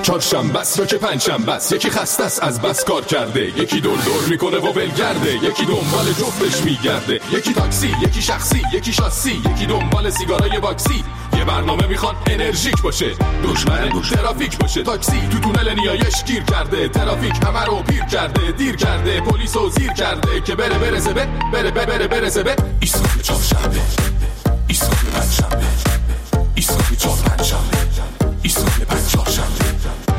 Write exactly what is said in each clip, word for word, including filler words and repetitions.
چهارشنبه است یا که پنجشنبه است، یکی خسته است از بس کار کرده، یکی دور دور میکنه و ولگرده، یکی دنبال جفتش میگرده، یکی تاکسی، یکی شخصی، یکی شاسی، یکی دنبال سیگارای باکسی. یه برنامه میخوان انرژیک باشه، دشمن ترافیک باشه. تاکسی تو تونل نیایش گیر کرده، ترافیک همه رو پیر کرده، دیر کرده، پلیسو زیر کرده که بره برسه به بره بره برسه به ایستگاه چهارشنبه، ایستگاه پنجشنبه، ایستگاه چهار پنجشنبه، ایستگاه پنج چهارشنبه.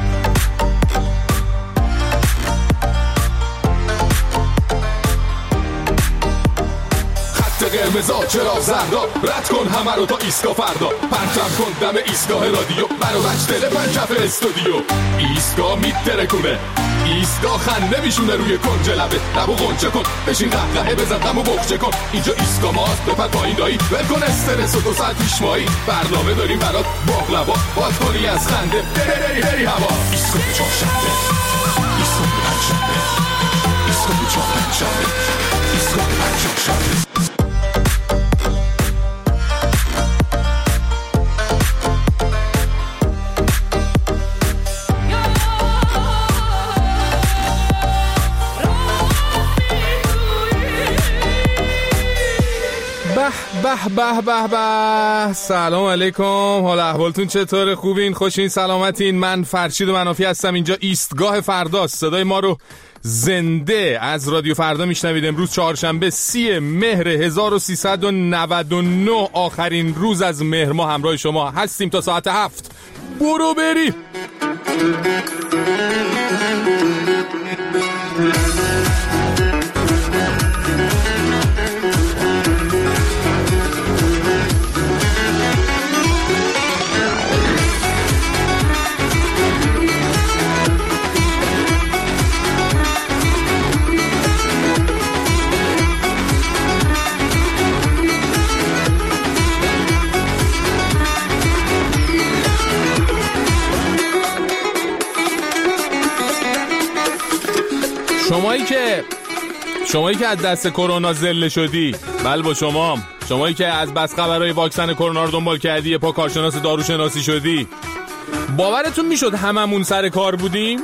قرمزا چرا زردا، رد کن همه رو تا ایستگاه فردا، پرچم کن دم ایستگاه رادیو، برو بچ دل پنجف استودیو. ایستگاه میترکونه، ایستگاه خنده میشونه روی کنج لبه، لبو غنچه کن، بشین قهقهه بزن غمو بخچه کن. اینجا ایستگاه ماست، بپر پایین دایی، ول کن استرس و دو ساعت پیش مایی. برنامه داریم برات باقلوا، باز کنی از خنده بری بری بری هوا. ایستگاه چهارشنبه، ایستگاه پنجشنبه، ایستگاه چهار پنجشنبه، ایستگاه پنج چهارشنبه. به به به به. سلام علیکم، حال احوالتون چطوره؟ خوبین؟ خوشین؟ سلامتین؟ من فرشید منافی هستم. اینجا ایستگاه فرداست. صدای ما رو زنده از رادیو فردا میشنوید. امروز چهارشنبه سی مهر هزار و سیصد و نود و نه، آخرین روز از مهر ما همراه شما هستیم تا ساعت هفت. برو بری. شمایی که شمایی که از دست کرونا ذله شدی، بله با شما، شمایی که از بس خبرهای واکسن کرونا رو دنبال کردی، یه پا کارشناس داروشناسی شدی، باورتون میشد هممون سر کار بودیم؟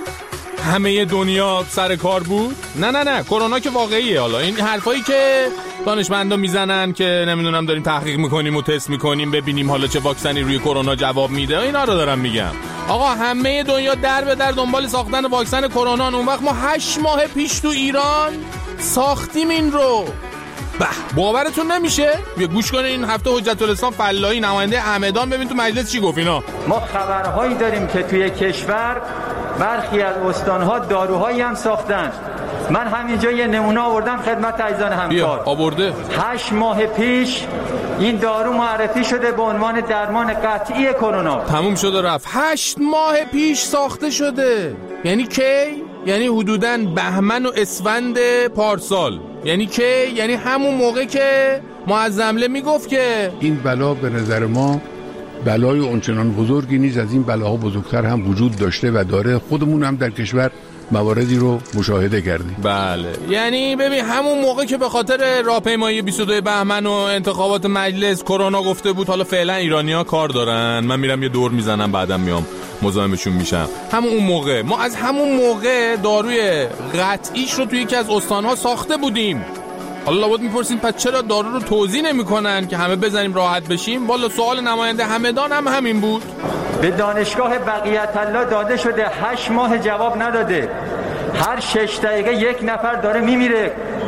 همه دنیا سر کار بود؟ نه نه نه، کرونا که واقعیه. حالا این حرفایی که دانشمندا میزنن که نمیدونم داریم تحقیق میکنیم و تست میکنیم ببینیم حالا چه واکسنی روی کرونا جواب میده، اینا رو دارم میگم. آقا همه دنیا در به در دنبال ساختن واکسن کرونا، اون وقت ما هشت ماه پیش تو ایران ساختیم این رو. به باورتون نمیشه؟ بیا گوش کنین. این هفته حجت الاسلام فلاحی نماینده همدان ببین تو مجلس چی گفت. اینا ما خبرهایی داریم که توی کشور برخی از استانها داروهایی هم ساختن. من همینجا یه نمونه آوردم خدمت عزیزان همکار. بیا آورده. هشت ماه پیش این دارو معرفی شده به عنوان درمان قطعی کرونا. تموم شده رفت. هشت ماه پیش ساخته شده. یعنی کی؟ یعنی حدوداً بهمن و اسفند پارسال. یعنی کی؟ یعنی همون موقع که معظمله میگفت که این بلا به نظر ما بلای اونچنان بزرگی نیست، از این بلاها بزرگتر هم وجود داشته و داره. خودمون هم در کشور مواردی رو مشاهده کردیم. بله، یعنی ببین همون موقع که به خاطر راهپیمایی بیست و دو بهمن و انتخابات مجلس کرونا گفته بود حالا فعلا ایرانی‌ها کار دارن، من میرم یه دور میزنم بعدم میام مزاحمشون میشم. همون اون موقع ما از همون موقع داروی قطعیش رو توی یکی از استان‌ها ساخته بودیم. حالا لابد میپرسیم پس چرا دارو رو توزیع نمی‌کنن که همه بزنیم راحت بشیم؟ والا سوال نماینده همدان هم همین بود. به دانشگاه بقیت الله داده شده، هشت ماه جواب نداده. هر شش دقیقه یک نفر داره میمیره.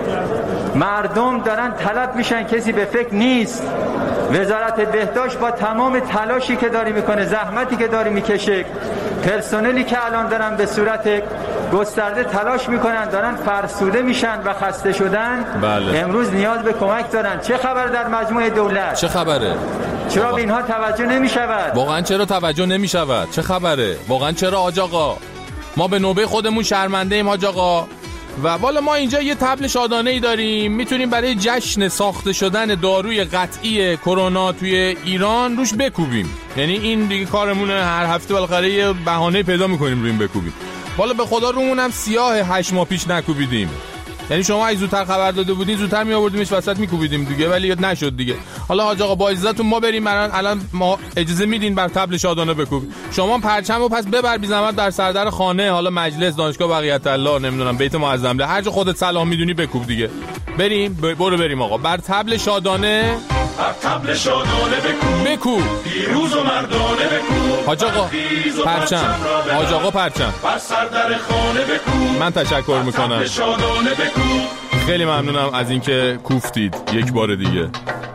مردم دارن طلب میشن، کسی به فکر نیست. وزارت بهداشت با تمام تلاشی که داری میکنه، زحمتی که داری میکشه، پرسنلی که الان دارن به صورت گسترده تلاش میکنن، دارن فرسوده میشن و خسته شدن. بله. امروز نیاز به کمک دارن. چه خبر در مجموعه دولت؟ چه خبره؟ چرا به اینها توجه نمیشود؟ واقعا چرا توجه نمیشود؟ چه خبره؟ واقعا چرا آج آقا؟ ما به نوبه خودمون شرمنده ایم آج آقا. و والا ما اینجا یه طبل شادانه‌ای داریم، میتونیم برای جشن ساخته شدن داروی قطعی کرونا توی ایران روش بکوبیم. یعنی این دیگه کارمونه، هر هفته بالاخره یه بهانه پیدا میکنیم رویم بکوبیم. والا به خدا رومون هم سیاه هشت ماه پیش نکوبیدیم. یعنی شما اگه زودتر خبر داده بودین زودتر می آوردیمش وسط میکوبیدیم دیگه، ولی نشد دیگه. حالا حاج آقا با اجازهتون ما بریم، الان الان ما اجازه میدین بر طبل شادانه بکوب. شما پرچمو پس ببر بی زحمت در سردر خانه، حالا مجلس، دانشگاه بقیت الله، نمیدونم بیت معظم له، هر جا خودت صلاح میدونی بکوب دیگه. بریم ب... برو بریم آقا بر طبل شادانه، بر طبل شادانه بکوب بکوب، پیروز و مردانه بکوب. حاج آقا پرچم، حاج آقا پرچم بر سردر خانه بکوب. من تشکر میکنم، شادانه بکوب. خیلی ممنونم از اینکه کوفتید یک بار دیگه.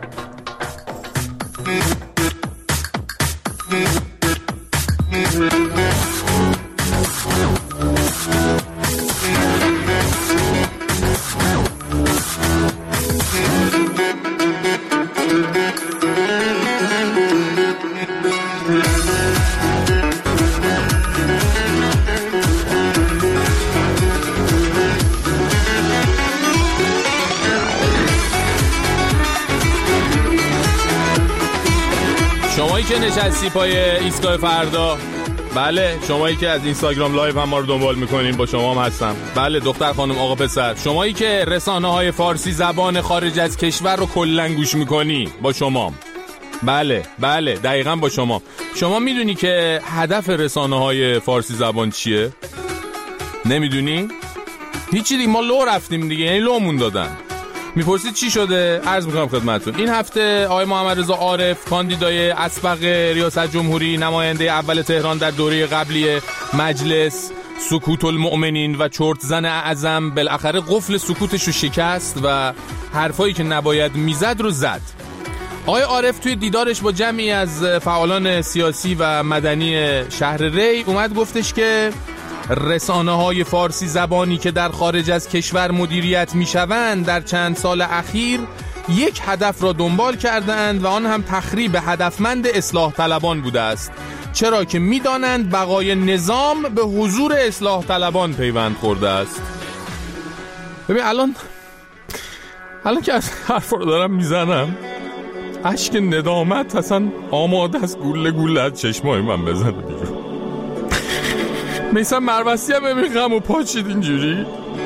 شمایی که نشستی پای ایستگاه فردا، بله شمایی که از اینستاگرام لایو هم ما رو دنبال میکنین، با شما هم هستم. بله دختر خانم آقا پسر، شمایی که رسانه های فارسی زبان خارج از کشور رو کلن گوش میکنی، با شما. بله بله دقیقاً با شما. شما میدونی که هدف رسانه های فارسی زبان چیه؟ نمیدونی؟ هیچی دیگه، ما لو رفتیم دیگه، یعنی لومون دادن. میپرسید چی شده؟ عرض میکنم خدمتتون. این هفته آقای محمد رضا عارف، کاندیدای اسبق ریاست جمهوری، نماینده اول تهران در دوره قبلی مجلس، سکوت المؤمنین و چرت زن اعظم، بالاخره قفل سکوتش رو شکست و حرفایی که نباید میزد رو زد. آقای عارف توی دیدارش با جمعی از فعالان سیاسی و مدنی شهر ری اومد گفتش که رسانه های فارسی زبانی که در خارج از کشور مدیریت می شوند در چند سال اخیر یک هدف را دنبال کردند و آن هم تخریب هدفمند اصلاح طلبان بوده است، چرا که می دانند بقای نظام به حضور اصلاح طلبان پیوند خورده است. ببین الان الان که از حرف رو دارم میزنم اشک ندامت اصلا آماده است گوله گوله از چشمای من بزنه بیرون. میسم مروسی هم ببین غم و پاچید اینجوری.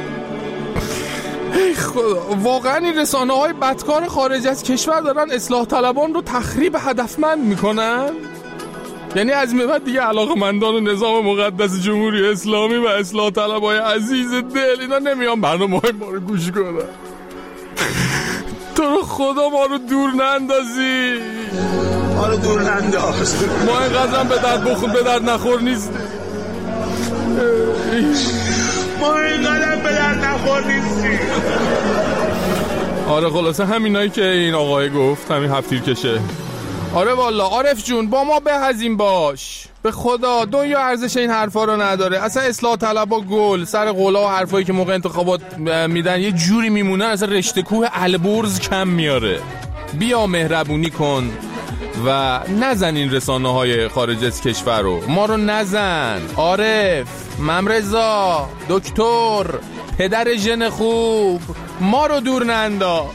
ای خدا، واقعا این رسانه های بدکار خارج از کشور دارن اصلاح طلبان رو تخریب هدفمند میکنن؟ یعنی از این بعد دیگه علاقه‌مندان و نظام مقدس جمهوری اسلامی و اصلاح طلبای عزیز دل اینا نمیان برنامه‌های ما رو گوش کنن. تو رو خدا ما رو دور نندازی، ما رو دور ننداز. ما اینقدرم به درد بخور به درد نخور نیستیم. ما اینقدرم به درد نخور نیستیم. آره خلاصه همینایی که این آقای گفت، همین هفتیر کشه. آره والا عارف جون با ما بهزیم باش، به خدا دنیا ارزش این حرفا رو نداره. اصلا اصلاح طلبا گل سر قولا و حرفایی که موقع انتخابات میدن یه جوری میمونن اصلا رشته کوه البرز کم میاره. بیا مهربونی کن و نزن این رسانه های خارج از کشور رو، ما رو نزن. عارف، ممرزا، دکتر، پدر ژن خوب، ما رو دور ننداز.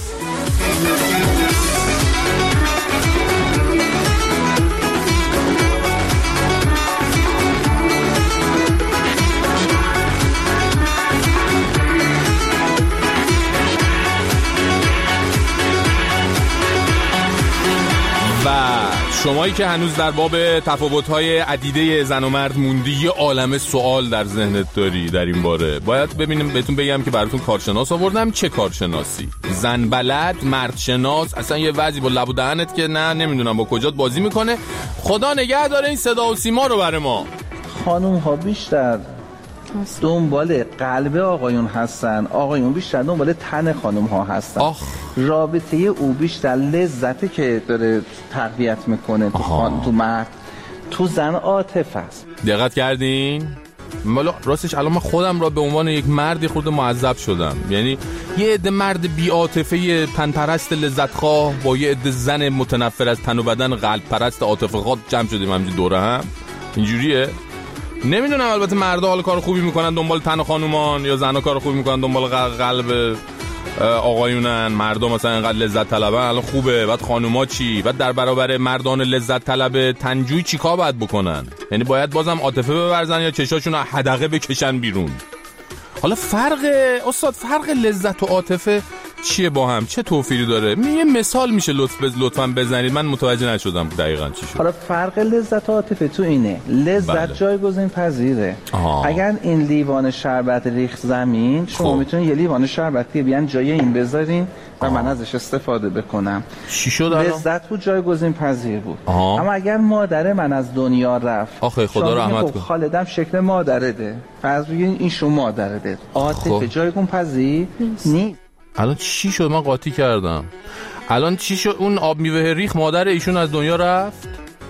و شمایی که هنوز در باب تفاوت‌های عدیده زن و مرد موندی، یه عالمه سوال در ذهنت داری در این باره، باید ببینیم بهتون بگم که براتون کارشناس آوردم. چه کارشناسی؟ زن بلد، مرد شناس، اصلا یه وضعی با لب و دهنت که نه نمیدونم با کجات بازی میکنه. خدا نگه داره این صدا و سیما رو برای ما. خانوم ها بیشتر دنبال قلب آقایون هستن، آقایون بیشتر دنبال تن خانوم ها هستن. آخ. رابطه او بیشتر لذته که داره تقویت میکنه تو, خان... تو مرد، تو زن عاطفه است. دقت کردین؟ مالا راستش الان من خودم را به عنوان یک مردی خود معذب شدم. یعنی یه عده مرد بی عاطفه تن پرست لذت خواه با یه عده زن متنفر از تن و بدن قلب پرست عاطفه خواه جمع شدیم همینجوری دوره هم. اینجوریه؟ نمیدونم. البته مردا حال کار خوبی میکنن دنبال تن خانومان یا زنا کار خوبی میکنن دنبال قلب آقایونن. مردا مثلا اینقدر لذت طلبن، الان خوبه. بعد خانوما چی؟ بعد در برابر مردان لذت طلب تنجوی چیکار باید بکنن؟ یعنی باید بازم عاطفه بورزن یا چشاشون حدقه بکشن بیرون؟ حالا فرق استاد فرق لذت و عاطفه چیه با هم؟ چه توفیری داره؟ یه مثال میشه لطف بز لطفاً بزنید، من متوجه نشدم دقیقاً چی شد. حالا فرق لذت و عاطفه تو اینه، لذت بله. جایگزین پذیره. آها. اگر این لیوان شربت ریخت زمین، شما میتونید یه لیوان شربتی بیان جای این بذارین و من ازش استفاده بکنم. چی شد الان؟ لذت بود، جایگزین پذیر بود. آها. اما اگر مادر من از دنیا رفت، آخه خدا رحمت کنه، خالدم شکل مادرته، فرض بگین این شما مادرته، عاطفه جایگزین پذیر نیست. الان چی شد؟ من قاطی کردم. الان چی شد؟ اون آب میوه ریخ مادر ایشون از دنیا رفت؟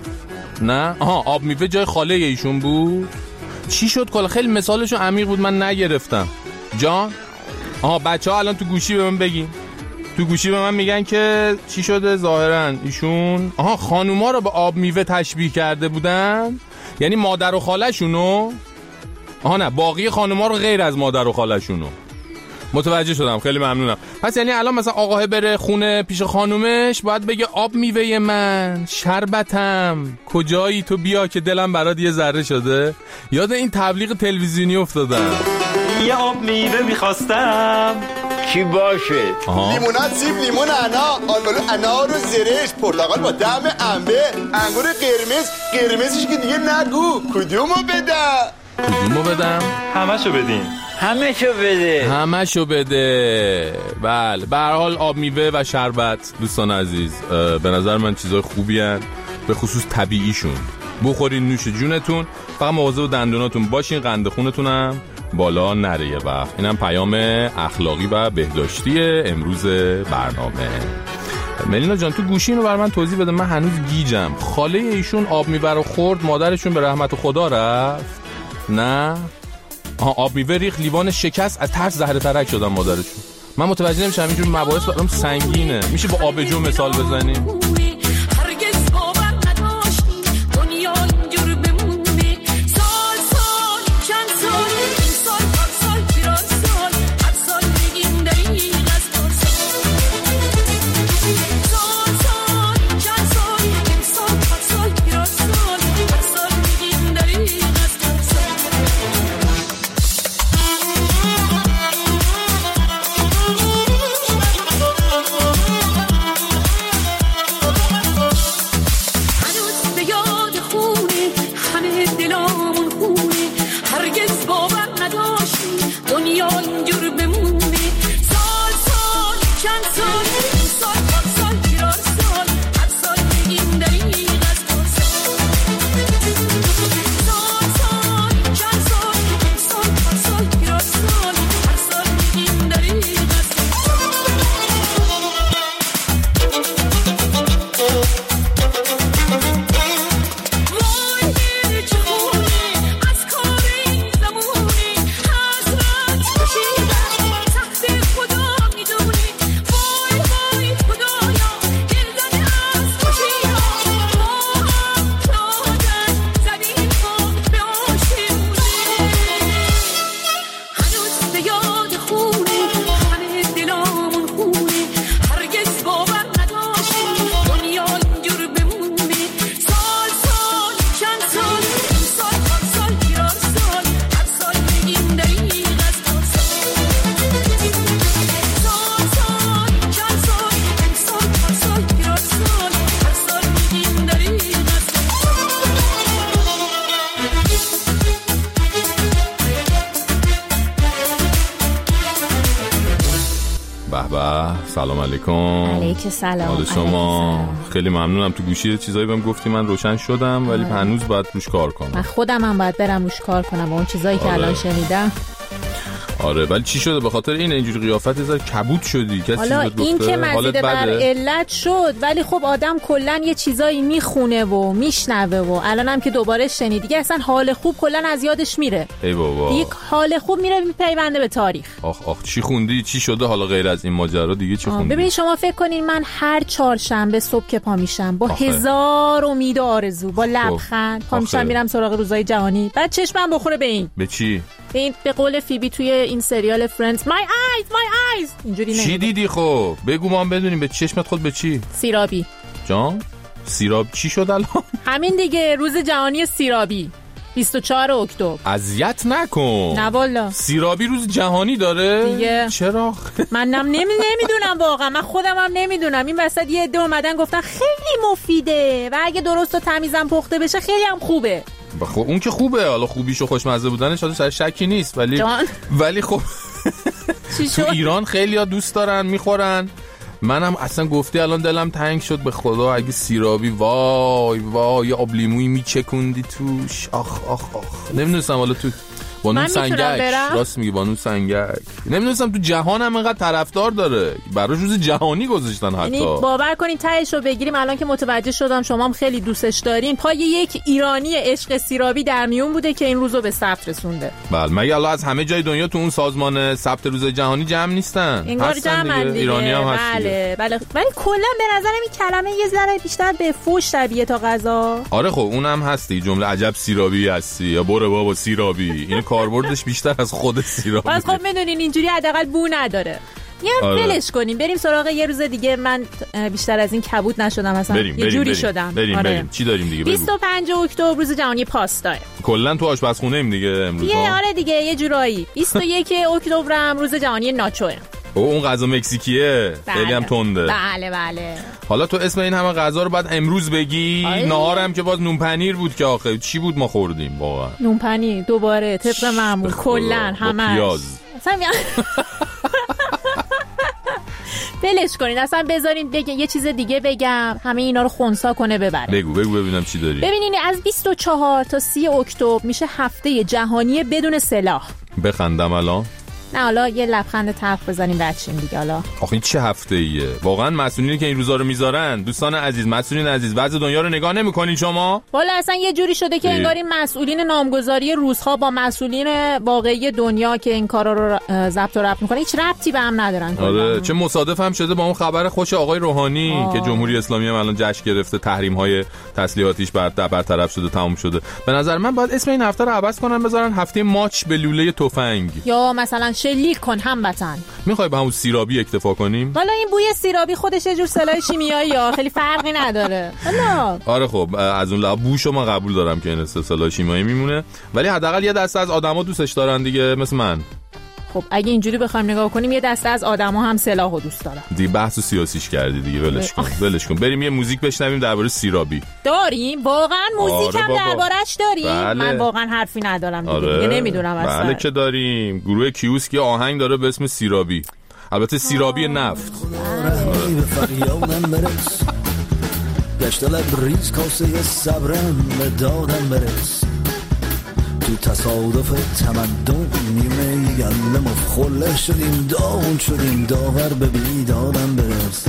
نه؟ آها، آب میوه جای خاله ایشون بود؟ چی شد؟ کلا خیلی مثالشون عمیق بود، من نگرفتم. جان؟ آها، بچه‌ها الان تو گوشی به من بگین. تو گوشی به من میگن که چی شده ظاهرا ایشون؟ آها، خانوما رو به آب میوه تشبیه کرده بودن؟ یعنی مادر و خاله شونو؟ آها نه، باقی خانوما رو غیر از مادر و خاله شونو. متوجه شدم، خیلی ممنونم. پس یعنی الان مثلا آقاه بره خونه پیش خانومش باید بگه آب میوه من، شربتم، کجایی تو بیا که دلم برات یه ذره شده. یاد این تبلیغ تلویزیونی افتادم. یه آب میوه میخواستم کی باشه؟ لیمونات، سیب، لیمون، انا، آلبالو، انار و زرش، پرتقال با طعم انبه، انگور قرمز، قرمزش که دیگه نگو. کدومو بدم؟ کدومو بدم؟ همشو بدین. همشو بده همشو بده بله. به هر حال آب میوه و شربت دوستان عزیز به نظر من چیزای خوبی هن، به خصوص طبیعیشون. بخورین، نوش جونتون، فقط مواظب دندوناتون باشین، قند خونتون هم بالا نره یه وقت. اینم پیام اخلاقی و بهداشتی امروز برنامه. ملینا جان تو گوشین رو بر من توضیح بده، من هنوز گیجم. خاله ایشون آب میوه رو خورد، مادرشون به رحمت خدا رفت؟ نه؟ آها، آب میوه ریخ، لیوان شکست، از ترس زهره ترک شدن مادرشون. من متوجه نمیشم، اینجور مباحث برام سنگینه. میشه با آبجو مثال بزنیم؟ سلام علیکم. علیک سلام. حال شما؟ خیلی ممنونم. تو گوشی چیزایی بهم گفتی من روشن شدم، ولی هنوز باید روش کار کنم. من خودم هم باید برم روش کار کنم با اون چیزایی آره. که الان شنیدم. آره ولی چی شده؟ به خاطر این اینجوری قیافت یه ذره کبود شدی؟ کسی حالا این که مزید بر علت شد، ولی خب آدم کلا یه چیزایی میخونه و میشنوه و الانم که دوباره شنید دیگه اصلا حال خوب کلا از یادش میره. ای بابا. یک حال خوب میره میپیونده به تاریخ. آخ آخ چی خوندی؟ چی شده حالا غیر از این ماجرا دیگه چی خوندی؟ ببین شما فکر کنین من هر چهارشنبه صبح که پا میشم با آخه. هزار امید و آرزو با لبخند پا میشم میرم سراغ روزای جهانی، بعد چشمم بخوره به این. به چی؟ این به قول فیبی توی این سریال فرندز my eyes my eyes اینجوری نمیده. چی دیدی خب؟ بگو ما هم بدونیم. به چشمت خود به چی؟ سیرابی. جان؟ سیراب چی شد الان؟ همین دیگه، روز جهانی سیرابی. بیست و چهارم اکتبر. اذیت نکن. نه والا. سیرابی روز جهانی داره دیگه. چرا؟ منم نمی نمیدونم واقعا، من خودم هم نمیدونم. این وسط یه عده اومدن گفتن خیلی مفیده و اگه درست و تمیزم پخته بشه خیلی هم خوبه. خب اون که خوبه، حالا خوبیش و خوشمزه بودنش حالا شکی نیست، ولی جان. ولی خب تو ایران خیلی ها دوست دارن میخورن. منم اصلا گفتی الان دلم تنگ شد به خدا. اگه سیرابی وای وای آب لیمویی میچکوندی توش، آخ آخ آخ. نمیدونستم حالا تو بانو سنگک، راست میگی بانو سنگک، نمیدونستم تو جهان هم اینقدر طرفدار داره، برای روز جهانی گذاشتن. حتی یعنی باور کنین تهش رو بگیریم الان که متوجه شدم شما هم خیلی دوستش دارین، پای یک ایرانی عشق سیرابی در میون بوده که این روزو به ثبت رسونده. بله مگه الان از همه جای دنیا تو اون سازمان ثبت روز جهانی جمع نیستن؟ انگار جمع دیگه. ایرانی هم هست. بله بله. ولی کلا به نظرم این کلمه یه ذره بیشتر به فوش شبیه تا غذا. آره خب اونم هستی جمله عجب سیرابی هستی یا برو بابا سیرابی. این کاربردش بیشتر از خود سیرابی. واسه خب میدونین اینجوری حداقل بو نداره. یه ولش کنیم بریم سراغ یه روز دیگه. من بیشتر از این کبود نشدم اصلا. بریم، یه بریم، جوری بریم. شدم. بریم آره. بریم. چی داریم دیگه؟ بیست و پنجم اکتبر روز جهانی پاستا. کلا تو آشپزخونه ایم دیگه امروز. یه آره دیگه یه جورایی. بیست و یکم اکتبر هم روز جهانی ناچوه. او اون غذا مکزیکیه. بله. خیلی هم تنده. بله بله. حالا تو اسم این همه غذا رو بعد امروز بگی. نهارم که باز نون پنیر بود که آخه چی بود ما خوردیم واقعا؟ نون پنیر دوباره طبق معمول کلا همه. پیاز. اصلا بلش کنین اصلا بذارین بگین یه چیز دیگه بگم همه اینا رو خونسا کنه ببره. بگو بگو ببینم چی داری. ببینین از بیست و چهار تا سی اکتبر میشه هفته جهانی بدون سلاح. بخندم الان؟ نه حالا یه لبخند تلخ بزنیم بچیم دیگه. حالا آخه این چه هفته ایه واقعا؟ مسئولینی که این روزا رو میذارن دوستان عزیز، مسئولین عزیز، وضع دنیا رو نگاه نمیکنین شما؟ والا اصلا یه جوری شده که انگار این مسئولین نامگذاری روزها با مسئولین واقعی دنیا که این کارا رو ضبط و ربط میکنن هیچ ربطی به هم ندارن. آره چه مصادف هم شده با اون خبر خوش آقای روحانی آه. که جمهوری اسلامی هم الان جشن گرفته، تحریم های تسلیحاتیش برطرف شده، تموم شده. به نظر من باید اسم این هفته رو عوض کنن بذارن هفته ماچ به لوله تفنگ، یا مثلا شلیک کن هموطن. میخوای به همون سیرابی اکتفا کنیم؟ والا این بوی سیرابی خودش یه جور سلاح شیمیاییه، خیلی فرقی نداره. والا آره خب از اون لحاظ بوشو من قبول دارم که این سلاح شیمیایی میمونه، ولی حداقل یه دسته از آدما دوستش دارن دیگه مثل من. خب اگه اینجوری بخوایم نگاه کنیم یه دسته از آدما هم سلاحو دوست دارن. دیگه بحث سیاسیش کردی دیگه، ولش کن ولش کن. بریم یه موزیک بشنویم درباره سیرابی. داریم واقعا موزیک هم آره دربارش داریم. بله. من واقعا حرفی ندارم دیگه, آره. دیگه نمیدونم اصلا. بله که داریم. گروه کیوسک یه آهنگ داره به اسم سیرابی، البته سیرابی نفت. گشت لبریز کاسه صبرم به دادم برس، تو تصادف تمدن نیمه گندم مفخله شدیم، داغون شدیم داور به بیدادم برس.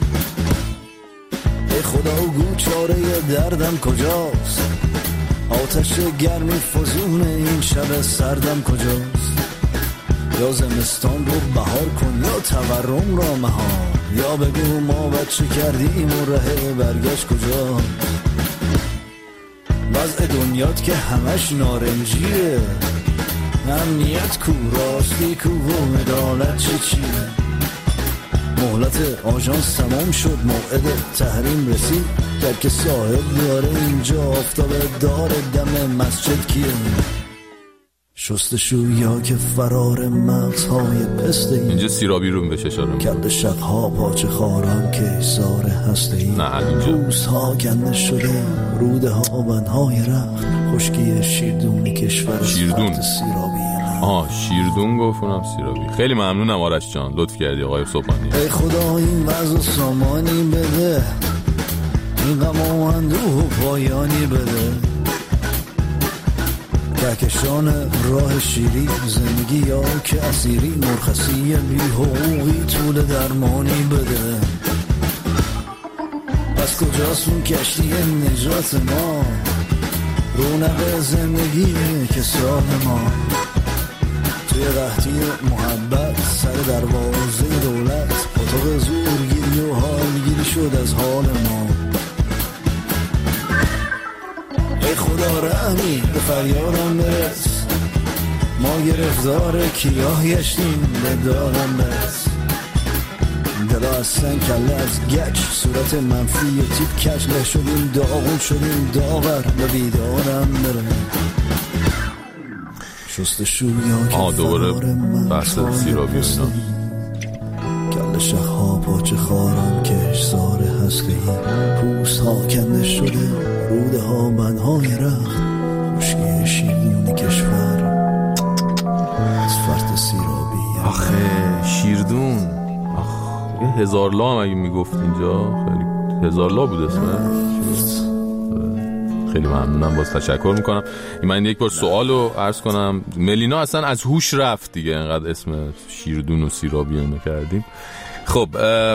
ای خدا گو چاره دردم کجاست، آتش گرمی فزون این شب سردم کجاست، یا زمستان رو بهار کن یا تورم را مهار، یا بگو ما بچه کردیم و ره برگشت کجا. وضع دنیات که همش نارنجیه، امنیت کو راستی کو و عدالت چه چیه. مهلت آژانس تمام شد، موعد تحریم رسید، در که صاحب داره اینجا آفتاب داره دم مسجد کیه. شستشویا که فرار مغزهای پسته ای، اینجا سیرابی رو بشه اشاره کرده شبها پاچه خاران که ایثار هسته ای. نه اینجا پوست ها کنده شده، روده ها بنهای رخت، خشکی شیردون کشور شیردون سیرابی. آه شیردون گفتم سیرابی. خیلی ممنونم آرش جان، لطف کردی آقای صبحانی. ای خدا این وضع سامانی بده، این غم و اندوه پایانی بده. کهکشان راه شیری زندگی یا که اسیری، مرخصی بی حقوقی طول درمانی بده. پس کجاست اون کشتی نجات ما، رونق زندگی که سال ما. توی قحطی محبت سر دروازه دولت، پاتوق زورگیری و حالگیری شد از حال ما. ای خدا رحمی به فریادم برس، ما گرفتار کیاه گشتیم به دادم برس. دلا از سن کله از گچ، صورت منفی و تیپ کچ، له شدیم داغون شدیم داغر به بیدارم برس. شستشویا آه دوباره بحث سیرابی اینا کل شخها پاچه خارم کشزار هستهی پوست ها کنده شده روده ها منهای رخت مشکی شیرین کشور از فرط سیرابی. آخه شیردون آخ یه هزار لا هم اگه میگفت اینجا خیلی هزار لا بود اسمه. خیلی ممنونم، باز تشکر میکنم. من یک بار سوالو عرض کنم، ملینا اصلا از هوش رفت دیگه انقدر اسم شیردون و سیرابی اینو کردیم. خب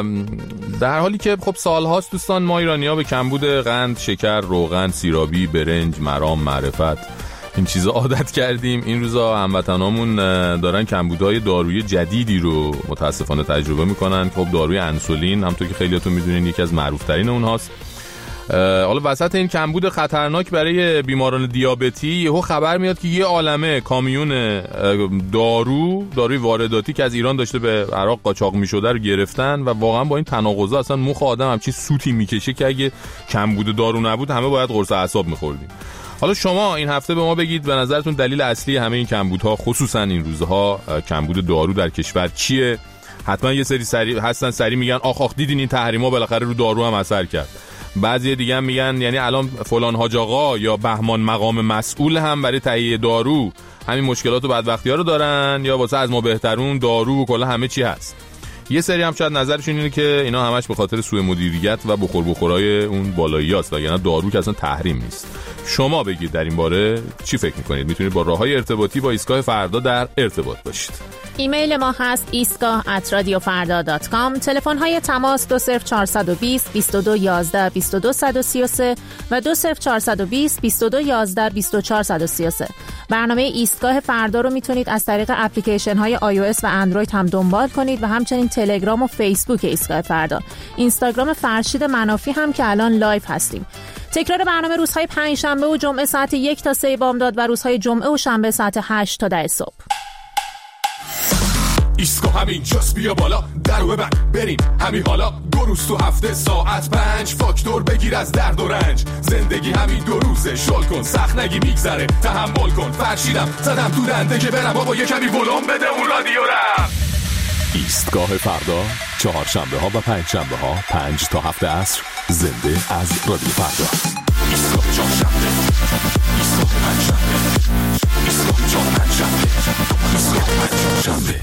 در حالی که خب سالهاست دوستان ما ایرانی‌ها به کمبود قند، شکر، روغن، سیرابی، برنج، مرام، معرفت این چیزا عادت کردیم. این روزا هموطنامون دارن کمبودهای دارویی جدیدی رو متاسفانه تجربه میکنن. خب داروی انسولین همونطور که خیلیاتون میدونین یکی از معروف‌ترین اونهاست. حالا وسط این کمبود خطرناک برای بیماران دیابتی یهو خبر میاد که یه عالمه کامیون دارو داروی وارداتی که از ایران داشته به عراق قاچاق میشده رو گرفتن و واقعا با این تناقضا اصلا مخ آدم همچین سوتی میکشه که اگه کمبود دارو نبود همه باید قرص اعصاب میخوردیم. حالا شما این هفته به ما بگید به نظرتون دلیل اصلی همه این کمبودها خصوصا این روزها کمبود دارو در کشور چیه؟ حتما یه سری سری هستن سری میگن آخ آخ دیدین این تحریما بالاخره رو دارو هم اثر کرد. بعضی دیگه هم میگن یعنی الان فلان حاج آقا یا بهمان مقام مسئول هم برای تهیه دارو همین مشکلات و بدبختی‌ها رو دارن یا واسه از ما بهترون دارو و کلا همه چی هست. یه سری هم شاید نظرشون اینه که اینا همش به خاطر سوء مدیریت و بخور بخورای اون بالاییاست، وگرنه دارو که اصلا تحریم نیست. شما بگید در این باره چی فکر میکنید؟ میتونید با راههای ارتباطی با ایستگاه فردا در ارتباط باشید. ایمیل ما هست ایستگاه ات رادیو فردا دات کام. تلفن های تماس دو صفر چهارصد و بیست بیست و دو یازده بیست و دو صد و سی و سه و دو صفر چهارصد و بیست بیست و دو یازده بیست و چهار صد و سی و سه. برنامه ایستگاه فردا رو میتونید از طریق اپلیکیشن های آی او اس و اندروید هم دنبال کنید و همچنین تلگرام و فیسبوک ایستگاه فردا، اینستاگرام فرشید منافی هم که الان لایو هستیم. تکرار برنامه روزهای پنجشنبه و جمعه ساعت یک تا سه بامداد و روزهای جمعه و شنبه ساعت هشت تا ده صبح. ایستگاه همین جاست، بیا بالا در و ببند بریم همین حالا. دو روز تو هفته ساعت پنج فاکتور بگیر از درد و رنج. زندگی همین دو روزه، شل کن سخت نگی میگذره، تحمل کن. فرشیدم زدم تو دنده که برم بابا یه کمی ولوم بده اون رادیو رم. ایستگاه فردا چهارشنبه ها و پنج شنبه ها پنج تا هفت عصر زنده از رادیو فردا. ایستگاه چهارشنبه، ایستگاه پنجشنبه، ایستگاه چهارشنبه، ایستگاه پنجشنبه.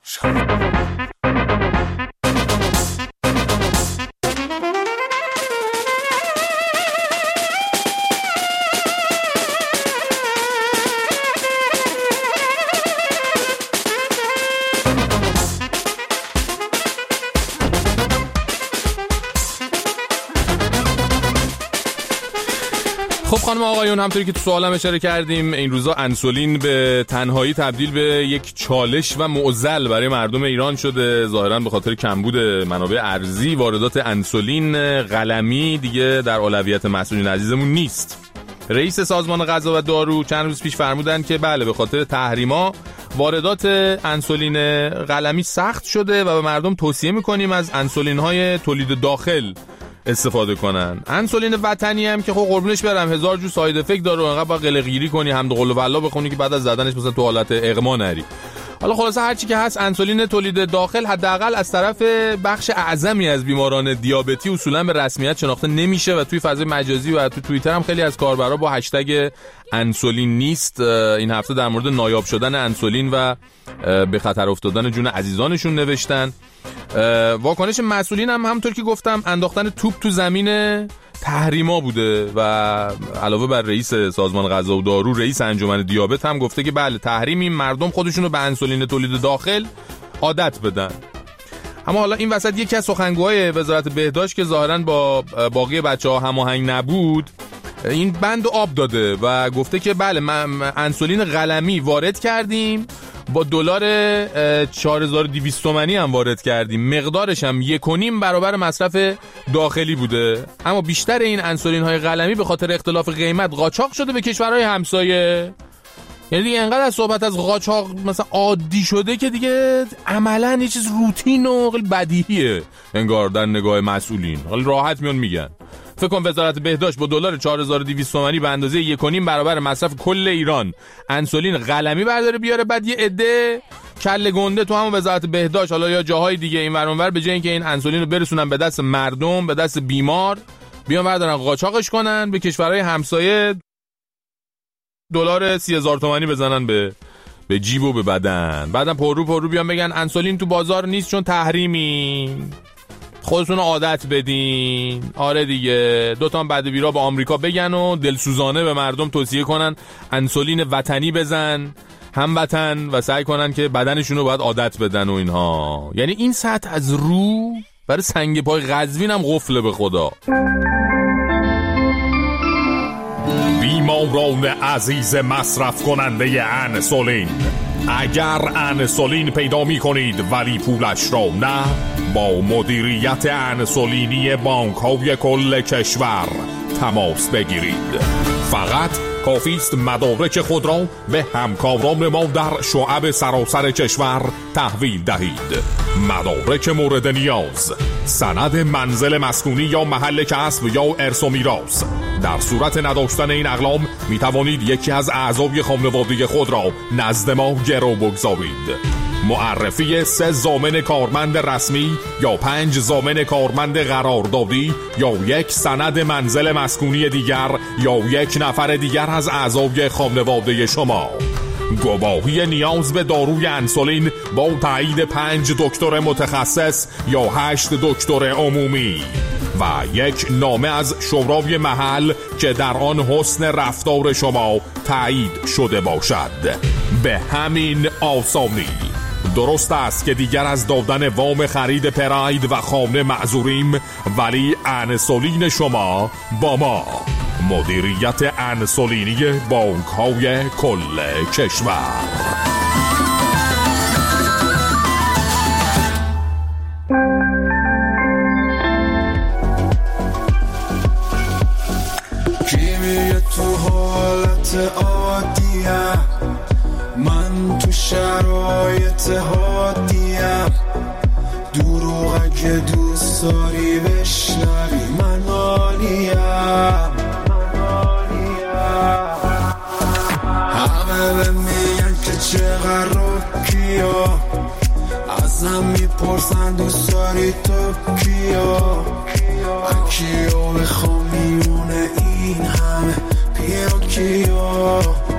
خب خانم آقایون، همطوری که تو سوالم اشاره کردیم این روزا انسولین به تنهایی تبدیل به یک چالش و معضل برای مردم ایران شده. ظاهراً به خاطر کمبود منابع ارزی واردات انسولین قلمی دیگه در اولویت مسئولین عزیزمون نیست. رئیس سازمان غذا و دارو چند روز پیش فرمودن که بله به خاطر تحریما واردات انسولین قلمی سخت شده و به مردم توصیه میکنیم از انسولین‌های تولید داخل استفاده کنن. انسولین وطنی هم که خب قربونش برم هزار جو ساید افکت داره و انقدر با قلقگیری کنی حمد و قل و والله بخونی که بعد از زدنش مثلا تو حالت اغما نری. حالا خلاصه هر چی که هست انسولین تولید داخل حداقل از طرف بخش اعظمی از بیماران دیابتی اصولا به رسمیت شناخته نمیشه و توی فضای مجازی و تو توییتر هم خیلی از کاربرا با هشتگ انسولین نیست این هفته در مورد نایاب شدن انسولین و به خطر افتادن جون عزیزانشون نوشتن. واکنش مسئولین هم همونطور که گفتم انداختن توپ تو زمین تحریما بوده و علاوه بر رئیس سازمان غذا و دارو رئیس انجمن دیابت هم گفته که بله تحریمی مردم خودشونو به انسولین تولید داخل عادت بدن. اما حالا این وسط یکی از سخنگوهای وزارت بهداشت که ظاهراً با باقی بچه‌ها هماهنگ نبود این بند آب داده و گفته که بله ما انسولین قلمی وارد کردیم با دلار چهار هزار و دویست تومانی هم وارد کردیم، مقدارش هم یک و نیم برابر مصرف داخلی بوده. اما بیشتر این انسولین های قلمی به خاطر اختلاف قیمت قاچاق شده به کشورهای همسایه. یعنی دیگه انقدر از صحبت از قاچاق مثلا عادی شده که دیگه عملاً یه چیز روتین و بدیهیه انگار در نگاه مسئولین. حالا راحت میان میگن فکر کن وزارت بهداشت با دلار چهار هزار و دویست تومانی به اندازه یک و نیم برابر مصرف کل ایران انسولین قلمی برداره بیاره، بعد یه عده کله گنده تو همون وزارت بهداشت حالا یا جاهای دیگه این ور اون ور به جای اینکه این انسولین رو برسونن به دست مردم، به دست بیمار، بیان بردارن قاچاقش کنن به کشورهای همسایه، دلار سی هزار تومانی بزنن به به جیب و به بدن، بعدم پرو پرو بیان بگن انسولین تو بازار نیست چون تحریمی، خودتون عادت بدین. آره دیگه، دو تا بعد بیرا به آمریکا بگن و دلسوزانه به مردم توصیه کنن انسولین وطنی بزن، هموطن، و سعی کنن که بدنشون رو باید عادت بدن و اینها. یعنی این سطح از رو برای سنگ پای قزوین هم قفله به خدا. بیماران عزیز مصرف کننده انسولین، اگر انسولین پیدا می کنید ولی پولش را نه، با مدیریت انسولینی بانک‌های کل کشور تماس بگیرید. فقط کافی است مدارک خود را به همکاران ما در شعب سراسر کشور تحویل دهید. مدارک مورد نیاز: سند منزل مسکونی یا محل کسب یا ارث و میراث. در صورت نداشتن این اقلام می توانید یکی از اعضای خانواده خود را نزد ما گرو بگذارید. معرفی سه ضامن کارمند رسمی یا پنج ضامن کارمند قراردادی یا یک سند منزل مسکونی دیگر یا یک نفر دیگر از اعضای خانواده شما. گواهی نیاز به داروی انسولین با تایید پنج دکتر متخصص یا هشت دکتر عمومی و یک نامه از شورای محل که در آن حسن رفتار شما تایید شده باشد. به همین آسانی. درست است که دیگر از دادن وام خرید پراید و خانه معذوریم، ولی انسولین شما با ما. مدیریت انسولینی بانک‌های کل کشور. کی میگه تو حالت عادیه، من تو شرایط حادیم، دروغ اگه دوست داری بشنوی من عالیم. همه به میگن که چقدر روکیا، ازم میپرسن دوست داری تو کیا، اکیو بخوام میونه این همه پیروکیا.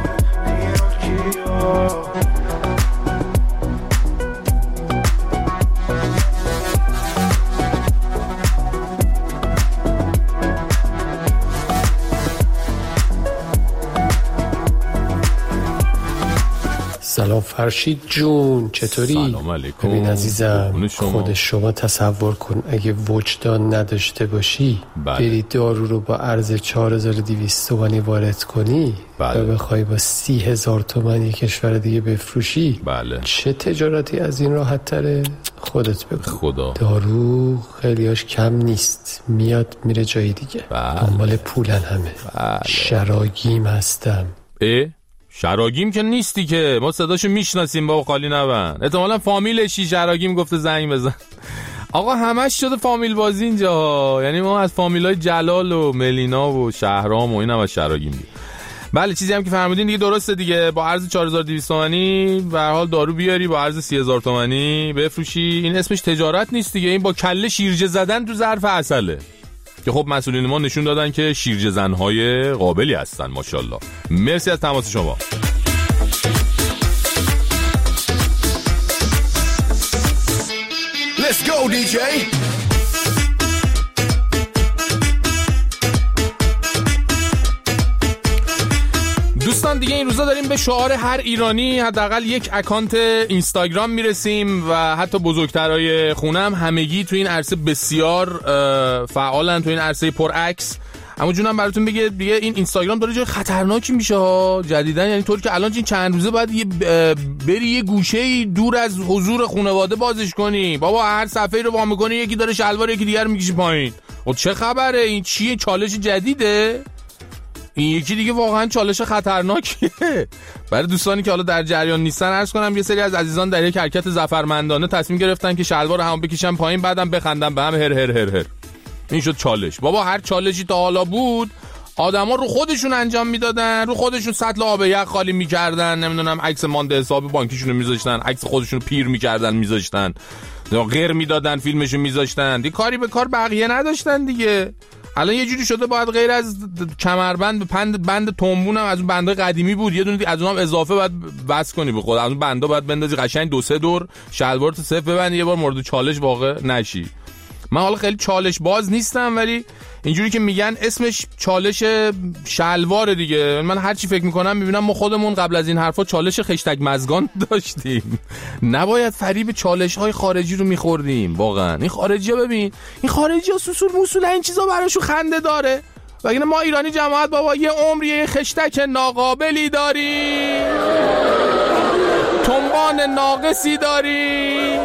سلام فرشید جون، چطوری؟ سلام علیکم. ببین عزیزم، شما. خود شما تصور کن اگه وجدان نداشته باشی، بله. بری دارو رو با عرض چهار هزار و دویست تومانی وارد کنی، بله. و بخوای با سی هزار تومانی کشور دیگه بفروشی، بله. چه تجارتی از این راحت تره؟ خودت بگو. خدا. دارو خیلیاش کم نیست، میاد میره جای دیگه. بله. دنبال پولن همه. بله. شراگیم هستم. اه؟ شراگیم که نیستی که، ما صداشو میشناسیم بابا، خالی نبن. احتمالا فامیلشی شراگیم گفته زنگ بزن. آقا همش شده فامیل بازی اینجا، یعنی ما از فامیلای جلال و ملینا و شهرام و این هم از شراگیم دیم. بله، چیزی هم که فرمودین دیگه درسته دیگه. با عرض چهار هزار و دویست تومانی به هر حال دارو بیاری، با عرض سی هزار تومانی بفروشی، این اسمش تجارت نیست دیگه، این با کله شیرجه زدن تو ظرف عسله. که خب مسئولین ما نشون دادن که شیرجه زنهای قابلی هستن ماشاءالله. مرسی از تماس شما. Let's go دی جی. دوستان دیگه این روزا داریم به شعار هر ایرانی حداقل یک اکانت اینستاگرام میرسیم و حتی بزرگترای خونم همگی تو این عرصه بسیار فعالن، تو این عرصه پر عکس. اما جونم براتون بگه دیگه این اینستاگرام داره جای خطرناکی میشه ها جدیدن، یعنی طوری که الان این چند روزه باید یه بری یه گوشه‌ای دور از حضور خانواده بازش کنی. بابا هر صفحه رو وا می‌کنی یکی داره شلوار یکی دیگر میکشه پایین. خب چه خبره؟ این چیه؟ چالش جدیده؟ این یکی دیگه واقعا چالش خطرناکیه. برای دوستانی که حالا در جریان نیستن عرض کنم یه سری از عزیزان در یک حرکت ظفرمندانه تصمیم گرفتن که شلوار همو بکشن پایین، بعدم بخندن به هم هر هر هر هر. این شد چالش. بابا هر چالشی تا حالا بود آدما رو خودشون انجام میدادن، رو خودشون سطل آب یخ خالی میکردن، نمیدونم عکس مانده حساب بانکیشون رو میذاشتن، عکس خودشون رو پیر میکردن میذاشتن، غیر میدادن فیلمشو میذاشتن، دیگه کاری به کار بقیه نداشتن دیگه. الان یه جوری شده باید غیر از کمربند به پند بند تنبون هم از اون بنده قدیمی بود یه دونه از اونم اضافه باید بس کنی به خود، از اون بنده باید بندازی قشنگ دو سه دور شلوارت صفر ببندی یه بار مورد چالش واقع نشی. من حالا خیلی چالش باز نیستم ولی اینجوری که میگن اسمش چالش شلوار دیگه. من هر چی فکر میکنم میبینم ما خودمون قبل از این حرفا چالش خشتک مزگان داشتیم. نباید فریب چالش های خارجی رو میخوردیم واقعا. این خارجی ها ببین، این خارجی ها سوسول موسول این چیزا براشون خنده داره، وگرنه ما ایرانی جماعت بابا یه عمری یه خشتک ناقابلی داریم، تنبان ناقصی داریم.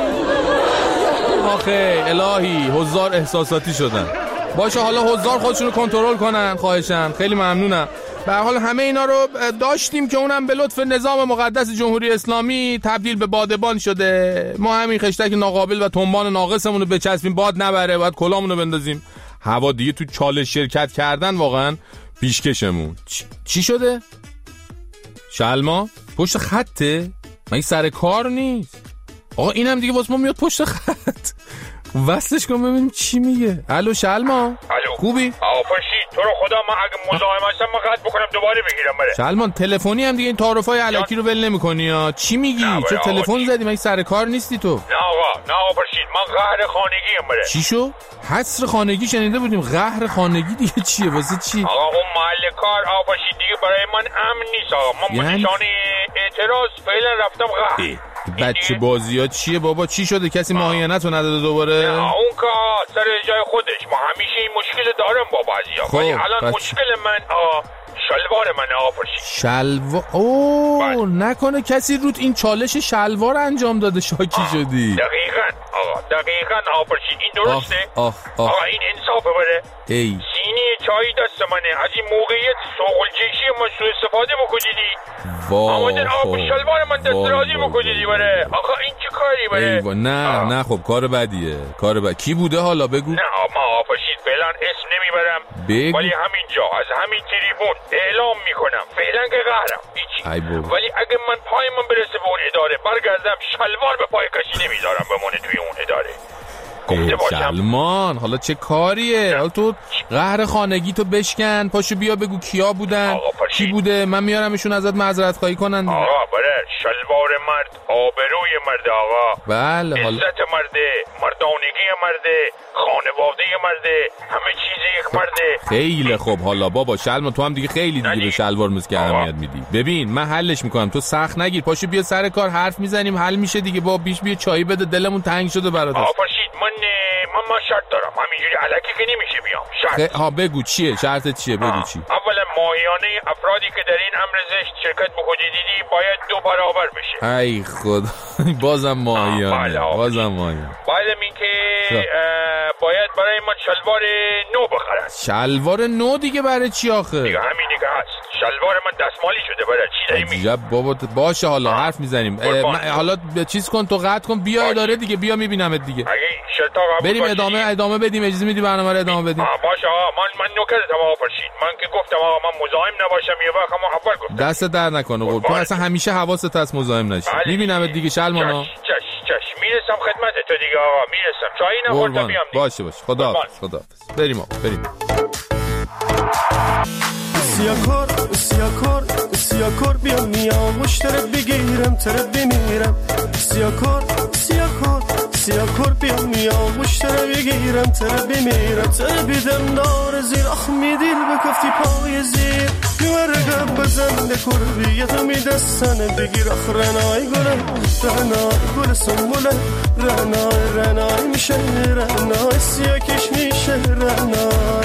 آخه الهی حضار احساساتی شدن. باشه حالا حضار خودشون رو کنترل کنن خواهشن، خیلی ممنونم. به هر حال همه اینا رو داشتیم که اونم به لطف نظام مقدس جمهوری اسلامی تبدیل به بادبان شده. ما همین خشتک ناقابل و تنبان ناقصمون رو بچسبیم باد نبره، باید کلامون رو بندازیم هوا دیگه. تو چالش شرکت کردن واقعا پیشکشمون. چ... چی شده؟ شلما پشت خطه؟ مگه سر کار نیست؟ آقا اینم دیگه واسه ما میاد پشت خط. وصلش کن ببینیم چی میگه. الو شلما. الو خوبی؟ آقا فرشید تو رو خدا من اگه مزاحم هستم من قطع بکنم دوباره بگیرم بره. شلمان تلفنی هم دیگه این تعارفای الکی رو ول نمی‌کنی ها. چی میگی؟ چه تلفن زدی؟ مگه سر کار نیستی تو؟ نه آقا نه آقا فرشید من قهر خانگی ام بره. چی شو؟ حصر خانگی شنیده بودیم، قهر خانگی دیگه چیه؟ واسه چی؟ آقا اون محل کار آقا فرشید دیگه برای من امن نیست آقا. من یعنی... نشانه اعتراض فعلا رفتم قهر. بچه بازی ها چیه بابا؟ چی شده؟ کسی معاینت رو نداده دوباره؟ نه اون که سر جای خودش. ما همیشه این مشکل دارم با بعضی ها. خب ولی الان بچه. مشکل من آقا شلوار من آقا فرشید. شلوار؟ اوه نکنه کسی روت این چالش شلوار انجام داده شاکی شدی؟ دقیقاً آقا دقیقاً آقا فرشید این درسته؟ آخ آخ آخ. آقا این انصافه بره. ای سینی چای دست منه از این موقعیت سوغلچشی ما سو استفاده بکنیدی. واه آمدن آقا شلوار من دست رازی بکنیدی بره. آقا این چه کاری بره؟ ای نه آه. نه خب کار بدیه کار بد. کی بوده حالا بگو؟ نه ما آقا فرشید فعلا اسم نمیبرم بگو. ولی همینجا از همین تلفن اعلام میکنم فعلا که قهرم هیچ. ولی اگه من پای من برسه به اون اداره برگردم شلوار به پای کسی نمیذارم بمونه توی اون اداره. سلمان حالا چه کاریه؟ حالا تو قهر خانگی تو بشکن، پاشو بیا بگو کیا بودن، کی بوده، من میارمشون ازت معذرت خواهی کنن. آقا بره شلوار مرد آبروی مرد آقا. بله حالا عزت مرده، مردانگی مرده، خانواده مرده، همه چیز یک مرده. خیلی خوب. حالا بابا شلمان تو هم دیگه خیلی دیگه به شلوار موزیک اهمیت میدی. ببین من حلش میکنم تو سخت نگیر، پاشو بیا سر کار حرف میزنیم حل میشه دیگه. با بیش بیا چای بده دلمون تنگ شده برات. آقا فرشید من من من شرط دارم همینجوری الکی که نمیشه بیام. شرط ها بگو چیه؟ شرطت چیه؟ بگو چی. اولا ماهیانه افرادی که در این امر زشت شرکت بکنید دیدی باید دو برابر بشه. ای خدا بازم ماهیانه بازم ماهیانه. بعدم این که باید برای من شلوار نو بخرن. شلوار نو دیگه برای چی آخه؟ دیگه همینی که هست. شلوار من دستمالی شده برای چی داری میگی؟ عجب بابا باشه حالا آه. حرف میزنیم. حالا چیز کن تو قطع کن بیا باشه. اداره دیگه بیا میبینمت دیگه. بریم ادامه ادامه بدیم. اجازه میدی برنامه رو ادامه بدیم؟ باشه آقا من من نوکرتم آقا فرشید. من که گفتم آقا من مزاحم نباشم یه وقت ما اول گفتم. دست در نکنه قربون. تو اصلا همیشه حواست هست مزاحم نشی. میبینمت دیگه شلمانا. چش چش میرسم خدمت تو دیگه آقا میرسم. چای نخوردم بیام دیگه. باشه باشه خدا خدا. بریم آقا بریم. سیاکور سیاکور سیاکور بیام میام مشترک بگیرم ترت بمیرم. سیاکور سیاکور سیاکور بیام میام مشترک بگیرم ترت بمیرم. ترت بیدم دار زیر آخ میدیل بکفتی پای زیر میورگم بزنده کربیتو میدستنه بگیر آخ رنای گله رنای گل سنبوله رنای رنای میشه رنای سیاکش میشه رنای.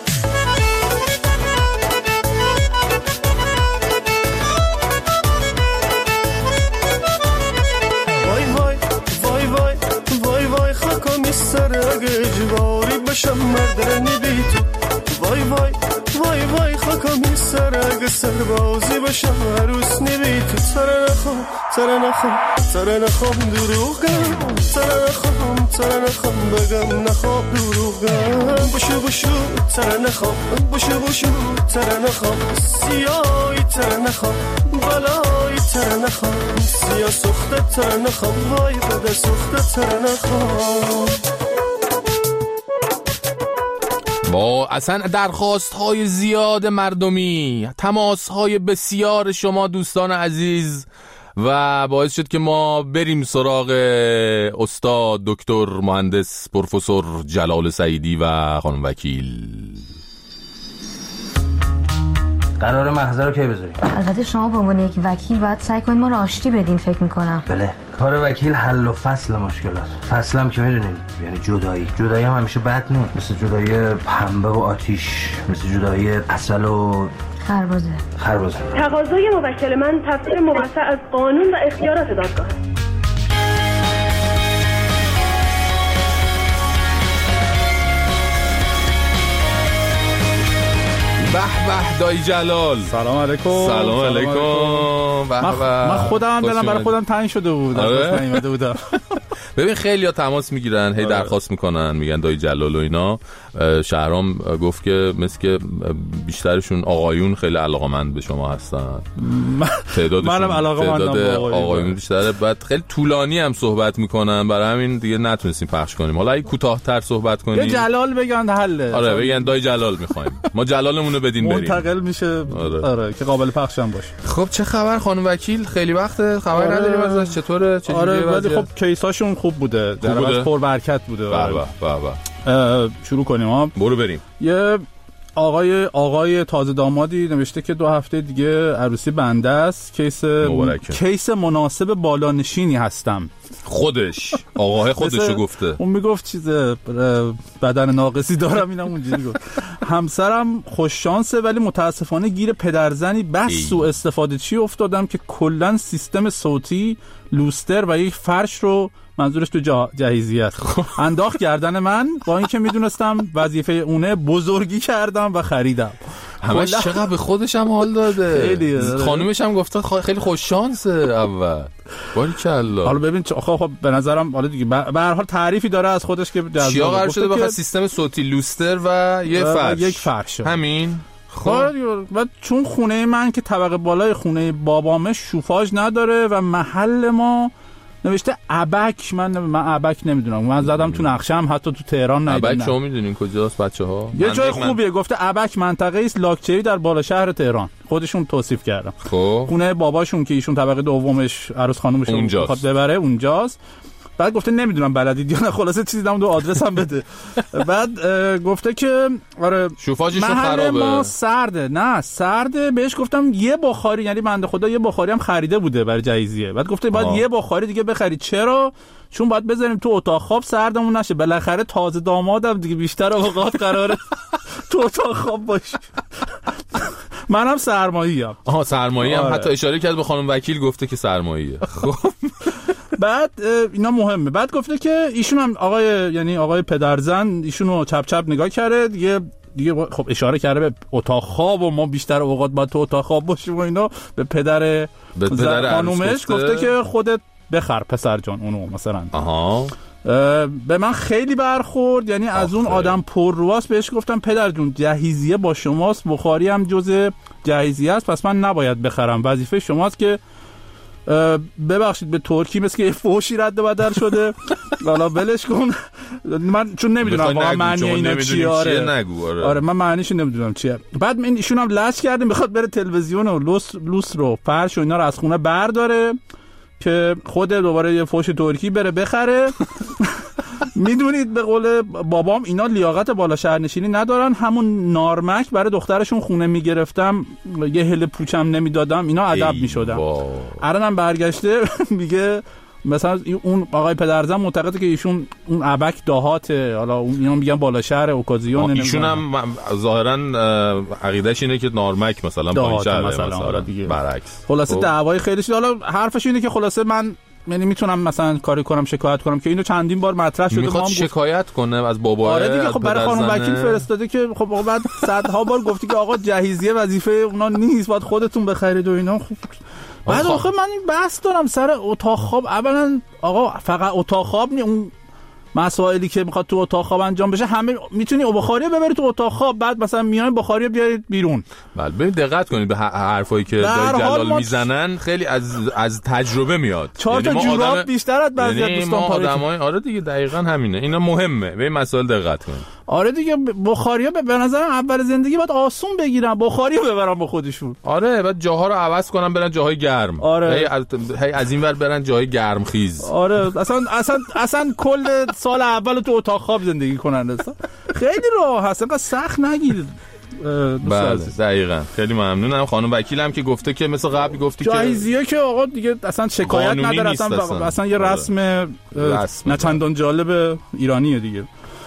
سر اگه اجباری بشم مردنی بی تو. وای وای وای وای خاکم سر اگه سر راضی بشم عروس نبی تو تره نخوام تره نخوام تره نخوام دروغم تره نخوام تره نخوام بگم نخوام دروغم بشو بشو تره نخوام بشو بشو تره نخوام سیایی تره نخوام بلایی تره نخوام سیاه سخته تره نخوام وای بده سخته تره نخوام. با اصلا درخواست های زیاد مردمی، تماس های بسیار شما دوستان عزیز و باعث شد که ما بریم سراغ استاد دکتر مهندس پروفسور جلال سعیدی و خانم وکیل. قرار محضر رو کی بذاریم؟ البته شما به عنوان یک وکیل باید سعی کنید ما رو آشتی بدین فکر میکنم. بله کار وکیل حل و فصل مشکلات. فصلم که میدونید یعنی جدایی. جدایی هم همیشه بد نیست، مثل جدایی پنبه و آتیش، مثل جدایی عسل و خربزه. خربزه. تقاضای موکل من تفسیر موسع از قانون و اختیارات دادگاه. به به دایی جلال، سلام علیکم. سلام علیکم. من, من خودم دلم برای خودم تنگ شده بود. آره؟ نیومده بودم. ببین خیلی ها تماس میگیرن، هی درخواست میکنن، میگن دایی جلال و اینا. شهرام گفت که مثل که بیشترشون آقایون خیلی علاقمند به شما هستن. تعدادشون منم علاقمندم تعداد آقایون بیشتره. بعد خیلی طولانی هم صحبت میکنن، برای همین دیگه نتونستیم پخش کنیم. حالا اگه کوتاه‌تر صحبت کنیم یه جلال بگن حله. آره بگن دایی جلال میخوایم، ما جلالمون رو بدین بریم، منتقل میشه. آره. آره که قابل پخش هم باشه. خب چه خبر خانم وکیل؟ خیلی وقت خبر آره. نداریم ازش. چطوره؟ چه آره ولی خب کیساشون خوب بوده، در واقع پربرکت بوده. به به به. شروع کنیم ها. برو بریم. یه آقای آقای تازه دامادی نوشته که دو هفته دیگه عروسی بنده است. کیس مبارکه. کیس مناسب بالانشینی هستم. خودش آقای خودشو گفته. اون میگفت چیز بدن ناقصی دارم، اینم اونجوری گفت. همسرم خوش شانسه ولی متاسفانه گیر پدرزنی بس سوء استفاده چی افتادم که کلا سیستم صوتی لوستر و یک فرش رو، منظورش تو جا... جهیزیه است، انداخت گردن من با اینکه میدونستم وظیفه اونه بزرگی کردم و خریدم. همش چقدر به خودش هم حال داده. خانومش هم گفته خیلی خوش شانسه اول. باریکلا. حالا ببین خب خب به نظرم حالا دیگه به هر حال تعریفی داره از خودش که چیا قرار شده بخواد سیستم صوتی لوستر و یه فرش. یک فرش همین. خب و چون خونه من که طبقه بالای خونه بابامه شوفاژ نداره و محل ما نوشته ابک، من من ابک نمیدونم، من زدم تو نقشم حتی تو تهران ندیدم. ابک شما میدونین کجاست بچه‌ها؟ یه جای خوبیه، گفته ابک منطقه است لاکچری در بالا شهر تهران. خودشون توصیف کردم. خب خونه باباشون که ایشون طبقه دومش عروس خانومشون میخواد ببره اونجاست. بعد گفته نمیدونم بلدید یا نه، خلاصه چیزی دادم دو آدرس هم بده. بعد گفته که آره شوفاژش خرابه، ما سرده. نه سرده. بهش گفتم یه بخاری، یعنی بنده خدا یه بخاری هم خریده بوده برای جهیزیه. بعد گفته باید یه بخاری دیگه بخرید. چرا؟ چون باید بذاریم تو اتاق خواب سردمون نشه. بالاخره تازه دامادم دیگه، بیشتر اوقات قراره تو اتاق خواب باشه. منم سرمایه‌ام. آها سرمایه‌ام. آره. حتی اشاره کرد به خانم وکیل، گفته که سرمایه‌ایه. خب بعد اینا مهمه. بعد گفته که ایشون هم آقای یعنی آقای پدرزن ایشونو چپ چپ نگاه کرده دیگه دیگه خب اشاره کرده به اتاق خواب و ما بیشتر اوقات باید تو اتاق خواب باشیم و اینا. به پدر به پدر خانومش گفته که خودت بخر پسر جان اونو مثلا. آها به من خیلی برخورد، یعنی از آخه. اون آدم پر رواست بهش گفتم پدر جون جهیزیه با شماست، بخاری هم جزء جهیزیه است، پس من نباید بخرم، وظیفه شماست که ببخشید به ترکی مثل که فوشی رد بدل شده. والا ولش کن، من چون نمیدونم واقعا معنی اینا چیه. آره نگو. آره. آره من معنیش نمیدونم چیه. بعد من ایشون هم لش کردیم بخواد بره تلویزیون و لوس لوس رو فرش و اینا رو از خونه برداره که خود دوباره یه فوش ترکی بره بخره. میدونید به قول بابام اینا لیاقت بالا شهرنشینی ندارن، همون نارمک برای دخترشون خونه میگرفتم، یه هل پوچم نمیدادم، اینا ادب میشدم. الانم برگشته میگه مثلا اون آقای پدرزن معتقده که ایشون اون ابک دهاته، حالا اینا میگن بالا شهر اوکازیون. ایشون هم ظاهرا عقیدهش اینه که نارمک مثلا پایین شهر مثلا, مثلا. آره دیگه برعکس. خلاصه دعوای خیلی شد. حالا حرفش اینه که خلاصه من یعنی میتونم مثلا کاری کنم شکایت کنم که اینو چندین بار مطرح شده. میخواد شکایت کنه از بابا. آره دیگه. خب برای خانم وکیل فرستاده که خب آقا بعد صدها بار گفتی که آقا جهیزیه وظیفه اونا نیست، باید خودتون بخرید و اینا. خب بعد آخه من این بحث دارم سر اتاق خواب. اولا آقا فقط اتاق خواب نی، اون مسائلی که میخواد تو اتاق خواب انجام بشه همه میتونی بخاری ببری تو اتاق خواب، بعد مثلا میاین بخاری بیارید بیرون. بله ببین دقت کنید به حرفایی که جلال ما... میزنن خیلی از از تجربه میاد. چهار تا جوراب آدم... بیشتر از بعضی از دوستان آدمای آره دیگه دقیقاً همینه. اینا مهمه. به این مسائل دقت کنید. آره دیگه بخاریا به نظرم اول زندگی باید آسون بگیرن، بخاریا ببرن با خودشون. آره بعد جاها رو عوض کنن برن جاهای گرم. آره. هی از هی از این ور برن جاهای گرم خیز. آره اصلا اصلا اصلا کل سال اول تو اتاق خواب زندگی کنن. اصلا خیلی راه هست، انقدر سخت نگیرید. بله دقیقاً. خیلی ممنونم. خانم وکیلم که گفته که مثل قبل گفتی که جایزیه که آقا دیگه اصلا شکایت نداره، اصلا اصلا, اصلا یه رسم, رسم نه چندان جالب ایرانیه دیگه.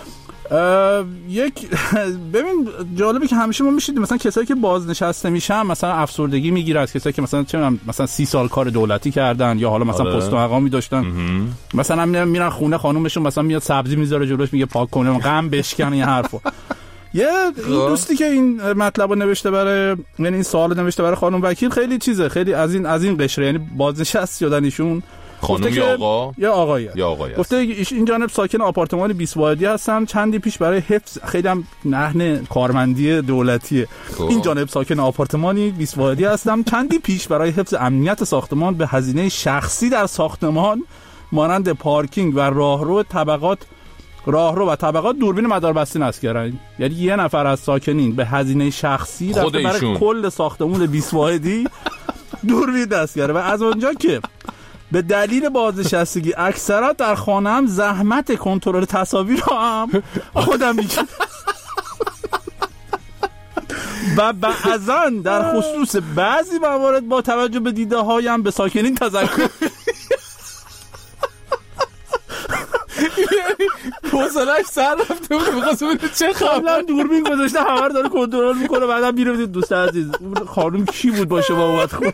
یک ببین جالبه که همیشه ما میشید مثلا کسایی که بازنشسته میشن مثلا افسردگی میگیره، از کسایی که مثلا چه مثلا سی سال کار دولتی کردن یا حالا مثلا آره. پست و مقامی داشتن امه. مثلا میرن خونه خانومشون مثلا میاد سبزی میذاره جلوش میگه پاک کنه غم بشکن این حرفو. یه این دوستی که این مطلبو نوشته برای یعنی این سوالو نوشته برای خانم وکیل خیلی چیزه، خیلی از این از این قشره، یعنی بازنشسته شدن ایشون. خانم یا آقا یا آقایی یا آقایی گفته این جانب ساکن آپارتمان بیست واحدی هستم، چندی پیش برای حفظ خیلی هم نهن کارمندی دولتیه. این جانب ساکن آپارتمانی بیست واحدی هستم، چندی پیش برای حفظ امنیت ساختمان به هزینه شخصی در ساختمان مانند پارکینگ و راهرو طبقات راهرو و طبقات دوربین مداربسته نصب کردن. یعنی یه نفر از ساکنین به هزینه شخصی برای کل ساختمان بیست واحدی دوربین نصب کرده و از اونجا که به دلیل بازنشستگی اکثرا در خانه‌ام زحمت کنترل تصاویر رو هم خودم میکنم و بعضا در خصوص بعضی موارد با توجه به دیده هایم به ساکنین تذکر حوصله‌اش سر رفته بود می‌خواست ببینه چه قبلا دوربین گذاشته همه رو داره کنترل میکنه، بعدا میره بدید دوست عزیز خانم کی بود باشه با اومد خون.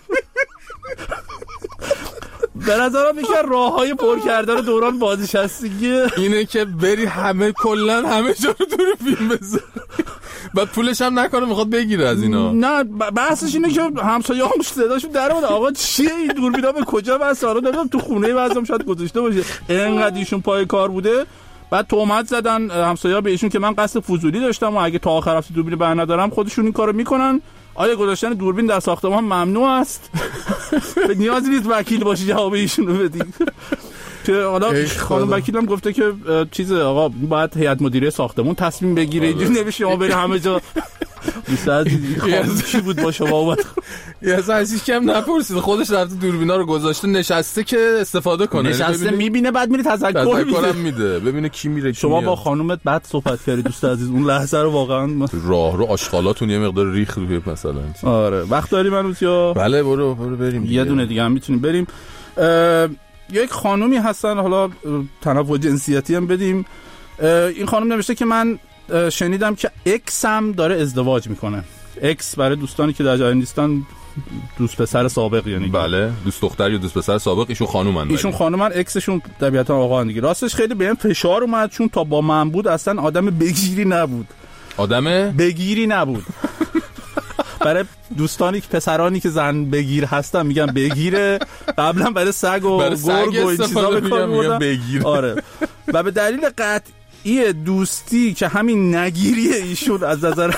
به نظرم یکی از راه‌های پر کردن دوران بازنشستگی اینه که بری همه کلا همه جا رو دوربین بذاری بعد پولش هم نکنه میخواد بگیره از اینا. نه بحثش اینه که همسایه‌هاش صداشون در اومد آقا چیه این دوربینا به کجا بس آره نمیدونم تو خونه بعضیم شاید گذاشته باشه. اینقدر ایشون پای کار بوده بعد تهمت زدن همسایه‌ها به ایشون که من قصد فضولی داشتم و اگه تا آخر هفته دوربین بر ندارم خودشون این کارو میکنن. آیا گذاشتن دوربین در ساختمان ممنوع است؟ نیازی نیست وکیل باشی جواب ایشون رو بدی. که حالا خانم وکیلم گفته که چیز آقا باید هیئت مدیره ساختمون تصمیم بگیره، اینجوری نمیشه شما بری همه جا بیشتر چی بود با شما اومد. یه ازش کم نپرسید خودش رفته دوربینا رو گذاشته نشسته که استفاده کنه، نشسته میبینه بعد میره تذکر میده میده ببینه کی میره. شما با خانومت بعد صحبت کردی دوست عزیز اون لحظه رو واقعا راه رو آشغالاتون یه مقدار ریخ روی مثلا. آره وقت داریم هنوز یا بله برو برو بریم یه دونه دیگه هم میتونیم بریم. یک خانومی هستن حالا تنوع جنسیتی هم بدیم. این خانم نوشته که من شنیدم که اکسم داره ازدواج میکنه. اکس برای دوستانی که در جای نیستن دوست پسر سابق یعنی. بله دوست دختر یا دوست پسر سابق. ایشون خانومن ایشون خانومن اکسشون طبیعتا آقا دیگه. راستش خیلی بهم فشار اومد چون تا با من بود اصلا آدم بگیری نبود. آدم بگیری نبود. برای دوستانی که پسرانی که زن بگیر هستن میگم بگیره، قبلا برای سگ و گرگ و این چیزا به کار میبردن. آره و به دلیل قطعی دوستی که همین نگیری ایشون از نظر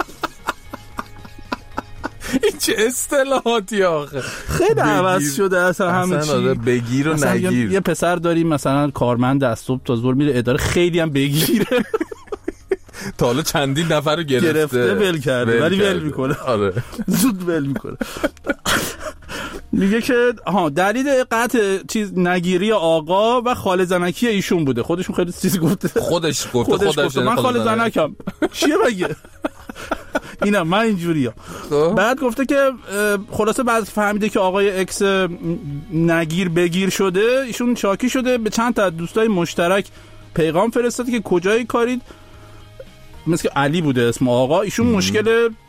این چه اصطلاحاتی آخه خیلی عوض شده اصلا همه چی. بگیر و نگیر. یه پسر داریم مثلا کارمند از صبح تا ظهر میره اداره خیلی هم بگیره تا حالا چندین نفر رو گرفته گرفته ول کرده ولی ول میکنه. آره زود ول میکنه. میگه که ها دلیل قطع چیز نگیری آقا و خاله زنکی ایشون بوده. خودشون خیلی چیز گفته. خودش گفته خودش, خودش گفته من خاله زنکم. چیه بگه اینا من اینجوریا. بعد گفته که خلاصه بعد فهمیده که آقای اکس نگیر بگیر شده، ایشون شاکی شده، به چند تا دوستای مشترک پیغام فرستاد که کجای کارید، مثل که علی بوده اسم آقا، ایشون مشکل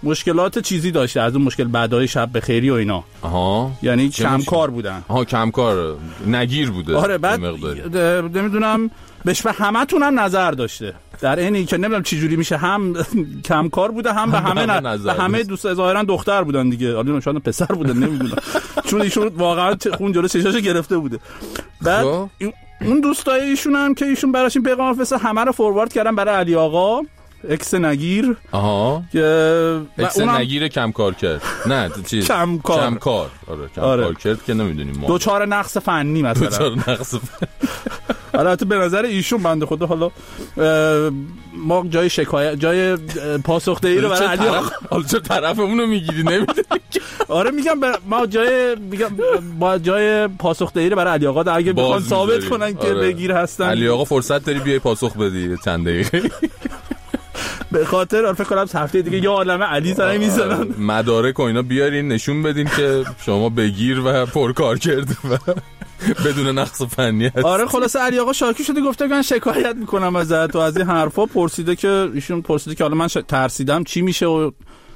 مشکلات چیزی داشته، از اون مشکل بعدای شب بخیری و اینا. آها، یعنی کم کار بودن. آها، کم کار، نگیر بوده. آره، بعد نمیدونم بهش به همتون هم نظر داشته، در اینی که نمیدونم چه جوری میشه، هم کم کار بوده هم به همه نظر، به همه دوست ظاهرا دختر بودن دیگه، حالا شاید پسر بودن نمیدونم، چون ایشون واقعا خون جلو چشاشو گرفته بوده. بعد اون دوستای ایشون هم که ایشون براش این پیغام فرستاد، همه رو فوروارد کردن برای علی آقا اکس نگیر. آها، که اکس نگیر کم کار کرد. نه چیز کم کار کم کار آره کم آره. کار کرد که نمیدونیم ما دوچار نقص فنی مثلا دوچار نقص فنی. البته به نظر ایشون بنده خدا حالا ما جای شکایت جای پاسخدهی رو برای علی آقا، حالا چه طرفمون رو میگیری نمیدونی؟ آره میگم ما جای میگم با جای پاسخدهی رو برای علی آقا اگه بخوان ثابت کنن که بگیر هستن، علی آقا فرصت داری بیای پاسخ بدی چند دقیقه. به خاطر فکر کنم هفته دیگه یه عالمه علی زنگ میزنن، مدارک و اینا بیارین نشون بدین که شما بگیر و پرکار کردی و بدون نقص فنی هست. آره خلاصه علی آقا شاکی شده، گفته من شکایت میکنم ازت و از این حرفا. پرسیده که ایشون پرسیده که حالا من ترسیدم چی میشه و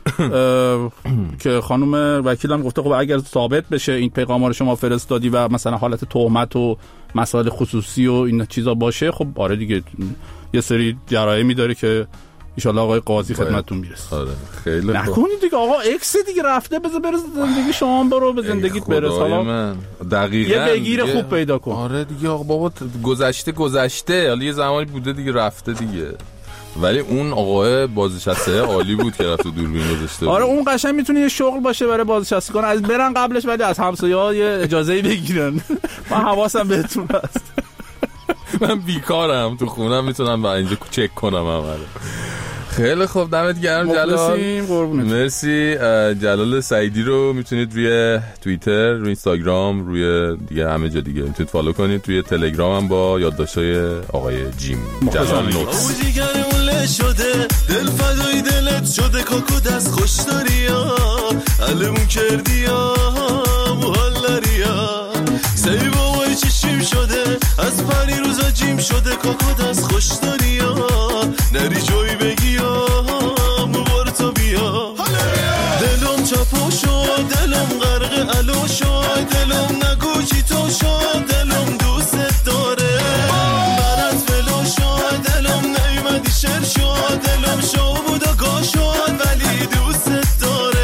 که خانم وکیلم گفته خب اگر ثابت بشه این پیغاما رو شما فرستادی و مثلا حالت تهمت و مسائل خصوصی و این چیزا باشه، خب آره دیگه یه سری جرایمی داره که ان شاء الله آقای قاضی خدمتتون میرسه. آره خیلی نکنید دیگه آقا اکس دیگه رفته، بذار برس زندگی شما برو به زندگیت برس. حالا دقیقاً یه بگیر خوب پیدا کن. آره دیگه آقا بابا گذشته گذشته، حالا یه زمانی بوده دیگه رفته دیگه. ولی اون آقای بازنشسته عالی بود که رفت دوربین گذاشته. آره اون قشنگ میتونه یه شغل باشه برای بازنشستگان، از برن قبلش ولی از همسایه‌ها یه اجازه‌ای بگیرن. من حواسم بهتون هست. من بیکارم تو خونم، میتونم با اینجا چک کنم عمله. خیلی خوب، دمت گرم جلال. مرسی. جلال سعیدی رو میتونید روی توییتر، روی اینستاگرام، روی دیگه همه جا دیگه میتونید فالو کنید. توی تلگرام هم با یادداشت‌های آقای جیم جلال نوتس. شده دل فدای دلت شده کاکو دست خوش داری ها، علمون کردی ها محل ها، سی بابای چشیم شده از پری روزا جیم شده کاکو دست خوش داری ها، نری جایی بگی ها مبار تو بیا، دلم چپا شد دلم غرق علو شد، دلم نگو چی تو شد، دلم دوست داره برات فلو شد، دلم نیمدی شر شد، دلم شو بود و گا شد ولی دوست داره.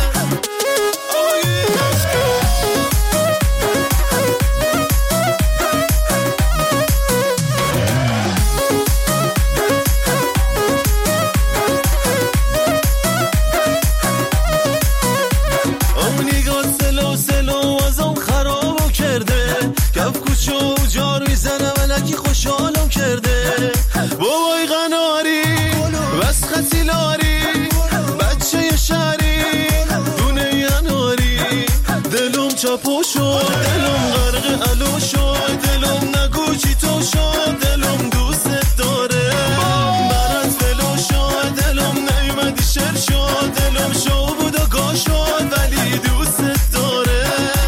خوشحالم کرده بابای قناری بس خسیلاری بچه شهری دونه یناری، دلم چپو شد دلم غرق علو شد، دلم نگو چی تو شد، دلم دوست داره برات فلو شد، دلم نیمدی شر شد، دلم شو بود و گا شد ولی دوست داره.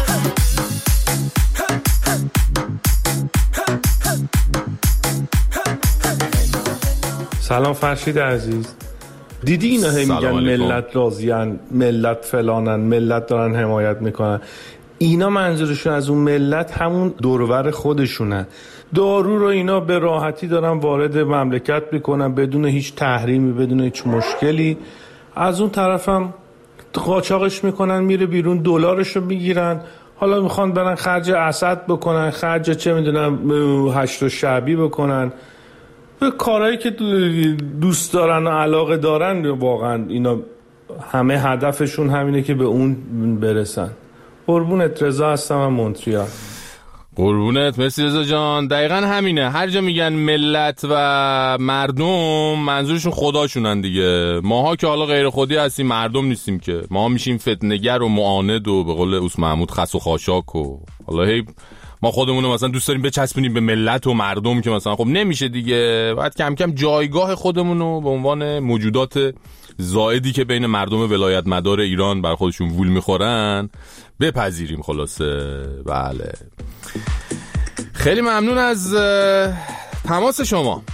سلام فرشید عزیز، دیدی اینا هی میگن ملت راضیان، ملت فلانن، ملت دارن حمایت میکنن، اینا منظورشون از اون ملت همون دورور خودشونن. دارو رو اینا به راحتی دارن وارد مملکت میکنن بدون هیچ تحریمی، بدون هیچ مشکلی، از اون طرفم قاچاقش میکنن میره بیرون، دلارشو میگیرن، حالا میخوان برن خرج اسد بکنن، خرج چه میدونم هشت و شعبی بکنن، به کارهایی که دوست دارن و علاقه دارن. واقعا اینا همه هدفشون همینه که به اون برسن. قربونت، رضا هستم من مونتریال. قربونت، مرسی رضا جان. دقیقا همینه، هر جا میگن ملت و مردم منظورشون خداشونن دیگه. ماها که حالا غیر خودی هستیم، مردم نیستیم که، ما میشیم فتنگر و معاند و به قول اوس محمود خس و خاشاک و حالا هی ما خودمون رو مثلا دوست داریم بچسبونیم به ملت و مردم که مثلا خب نمیشه دیگه. باید کم کم جایگاه خودمون رو به عنوان موجودات زائدی که بین مردم ولایت مدار ایران بر خودشون وول میخورن بپذیریم. خلاصه بله، خیلی ممنون از تماس شما.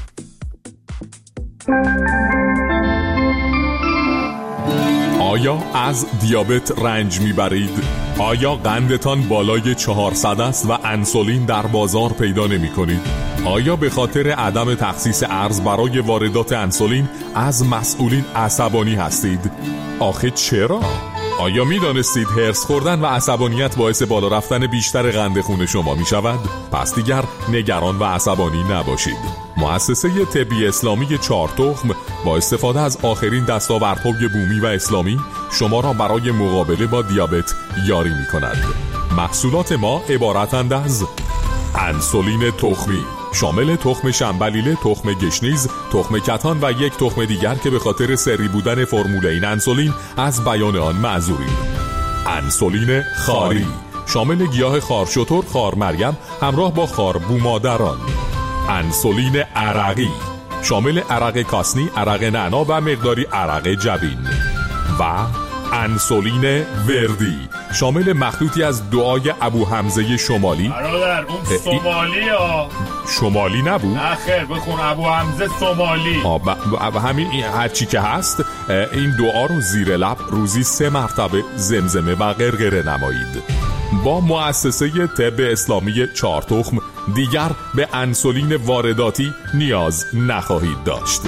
آیا از دیابت رنج میبرید؟ آیا قندتان بالای چهارصد است و انسولین در بازار پیدا نمی کنید؟ آیا به خاطر عدم تخصیص ارز برای واردات انسولین از مسئولین عصبانی هستید؟ آخه چرا؟ آیا می دانستید هرس خوردن و عصبانیت باعث بالا رفتن بیشتر قند خون شما می شود؟ پس دیگر نگران و عصبانی نباشید. مؤسسه طبی اسلامی چهار تخم با استفاده از آخرین دستاوردهای بومی و اسلامی شما را برای مقابله با دیابت یاری می کند. محصولات ما عبارتند از انسولین تخمی شامل تخم شنبلیله، تخم گشنیز، تخم کتان و یک تخم دیگر که به خاطر سری بودن فرمول این انسولین از بیان آن معذوریم. انسولین خاری شامل گیاه خارشتر، خار مریم همراه با خار بومادران. انسولین عرقی شامل عرق کاسنی، عرق نعنا و مقداری عرق جبین. و انسولین وردی شامل مخلوطی از دعای ابو حمزه شمالی. برادر اون سومالی ها شمالی نبود؟ نه خیر بخون ابو حمزه سومالی. آب همین هرچی که هست این دعا رو زیر لب روزی سه مرتبه زمزمه و غرغره نمایید. با مؤسسه طب اسلامی چهار تخم دیگر به انسولین وارداتی نیاز نخواهید داشت.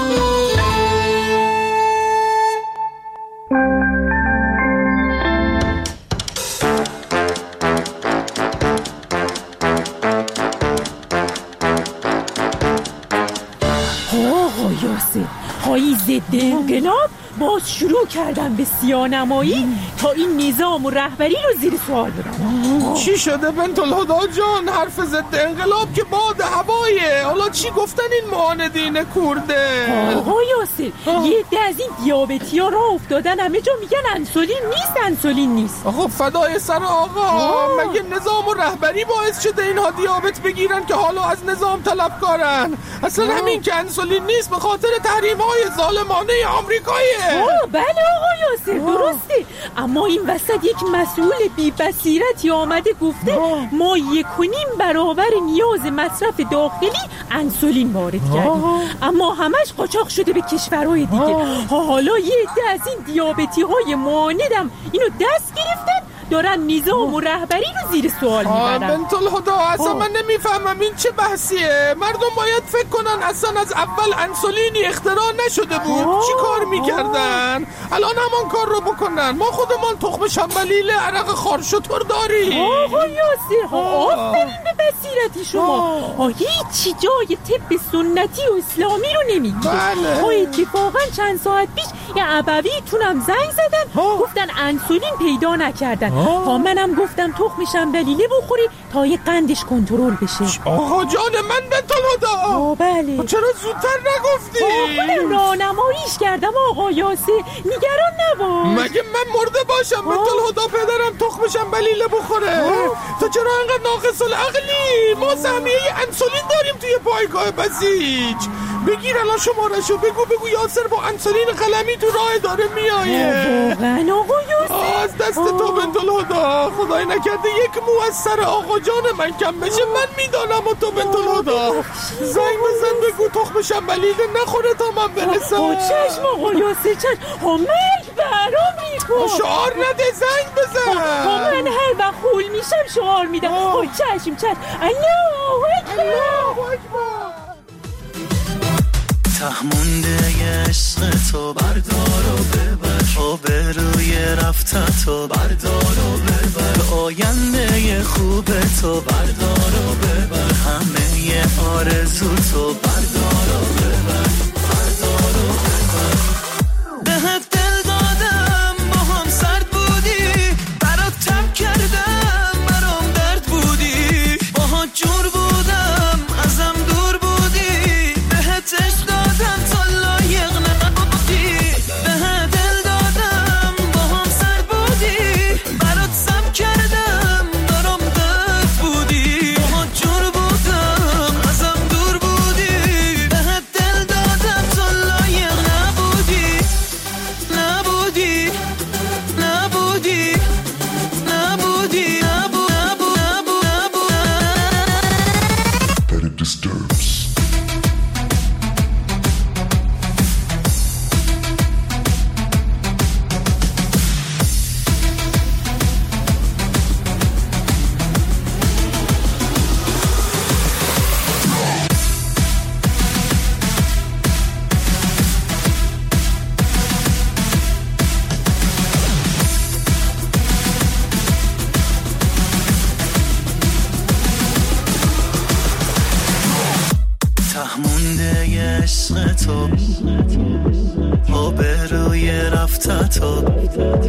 های ضد انقلاب باز شروع کردن به سیاه‌نمایی تا این نظام و رهبری رو زیر سوال برن. چی شده بنت الهدا جان؟ حرف ضد انقلاب که باد هوایه. حالا چی گفتن این معاندین کرده؟ آقا یاسر یه عده از این دیابتی ها راه افتادن همه جا میگن انسولین نیست انسولین نیست. آقا فدای سر آقا آه. مگه نظام و رهبری باعث شده اینها دیابت بگیرن که حالا از نظام طلبکارن؟ اصلا آه. همین که انسولین نیست به خاطر تحریم های ظالمانه آمریکاییه. آه بله آقا یاسر درسته، اما این وسط یک مسئول بی بصیرتی آمده گفته آه. ما یک و نیم برابر نیاز مصرف داخلی انسولین وارد کردیم، اما همش قاچاق شده به کشورهای دیگه. آه. حالا یه عده از این دیابتی های معاندم اینو دست گرفتن دارن نظام و رهبری رو زیر سوال میبرن. بنت الهدا اصلا من نمیفهمم این چه بحثیه. مردم باید فکر کنن اصلا از اول انسولینی اختراع نشده بود. آه. چی کار میکردن؟ الان همان کار رو بکنن. ما خودمان تخم شنبلیله، عرق خارشتر داریم. آقا یاسر آفرین به بصیرتی شما. هیچی جای طب سنتی و اسلامی رو نمیگیره. بله. ها اتفاقا چند ساعت پیش یه عبویتونم زنگ زدن آه. گفتن انسولین پیدا نکردن. ها منم گفتم تخم شنبلیله بخوری تا یه قندش کنترل بشه. آقا جان من بنت الهدا. آه بله. چرا زودتر نگفتی؟ خودم راهنماییش کردم آقا یاسر، نگران نباش. مگه من مرده باشم بنت الهدا پدرم تخم شنبلیله بخوره؟ تو چرا انقدر ناقص العقلی؟ ما سهمیه انسولین داریم توی پایگاه بسیج. بگیر الان شماره‌شو بگو بگو یاسر با انسولین قلمی تو راه داره میایه. واقعا آقا یاسر از دست تو بنت الهدا خدای نکرده یک مو از سر آقا جان من کم بشه. من میدانم و تو بنت الهدا زنگ بزن بگو تخم شنبلیله نخوره تا من برسم. چشم آقا یاسر چشم. مرگ برام میکن. شعار نده زنگ بزن. من هر وقت خول میشم شعار میدم. چشم چشم. الله اکبر الله اکبر. تهمونده عشق تو بردار و ببر، آبروی رفت تو بردار و ببر، آینده خوب تو بردار و ببر، همه آرزو تو بردار و ببر، بردار و ببر. بهت دل دادم با هم سرد بودی، برات تب کردم برام درد بودی، باهات جور بودم ازم دور بودی، بهت عشق دادم تا لایق نبودی، بهت دل دادم با هم سرد بودی، برات سب کردم برام درد بودی، باهات جور بودم ازم دور بودی، بهت دل دادم تو آبروی رفته تو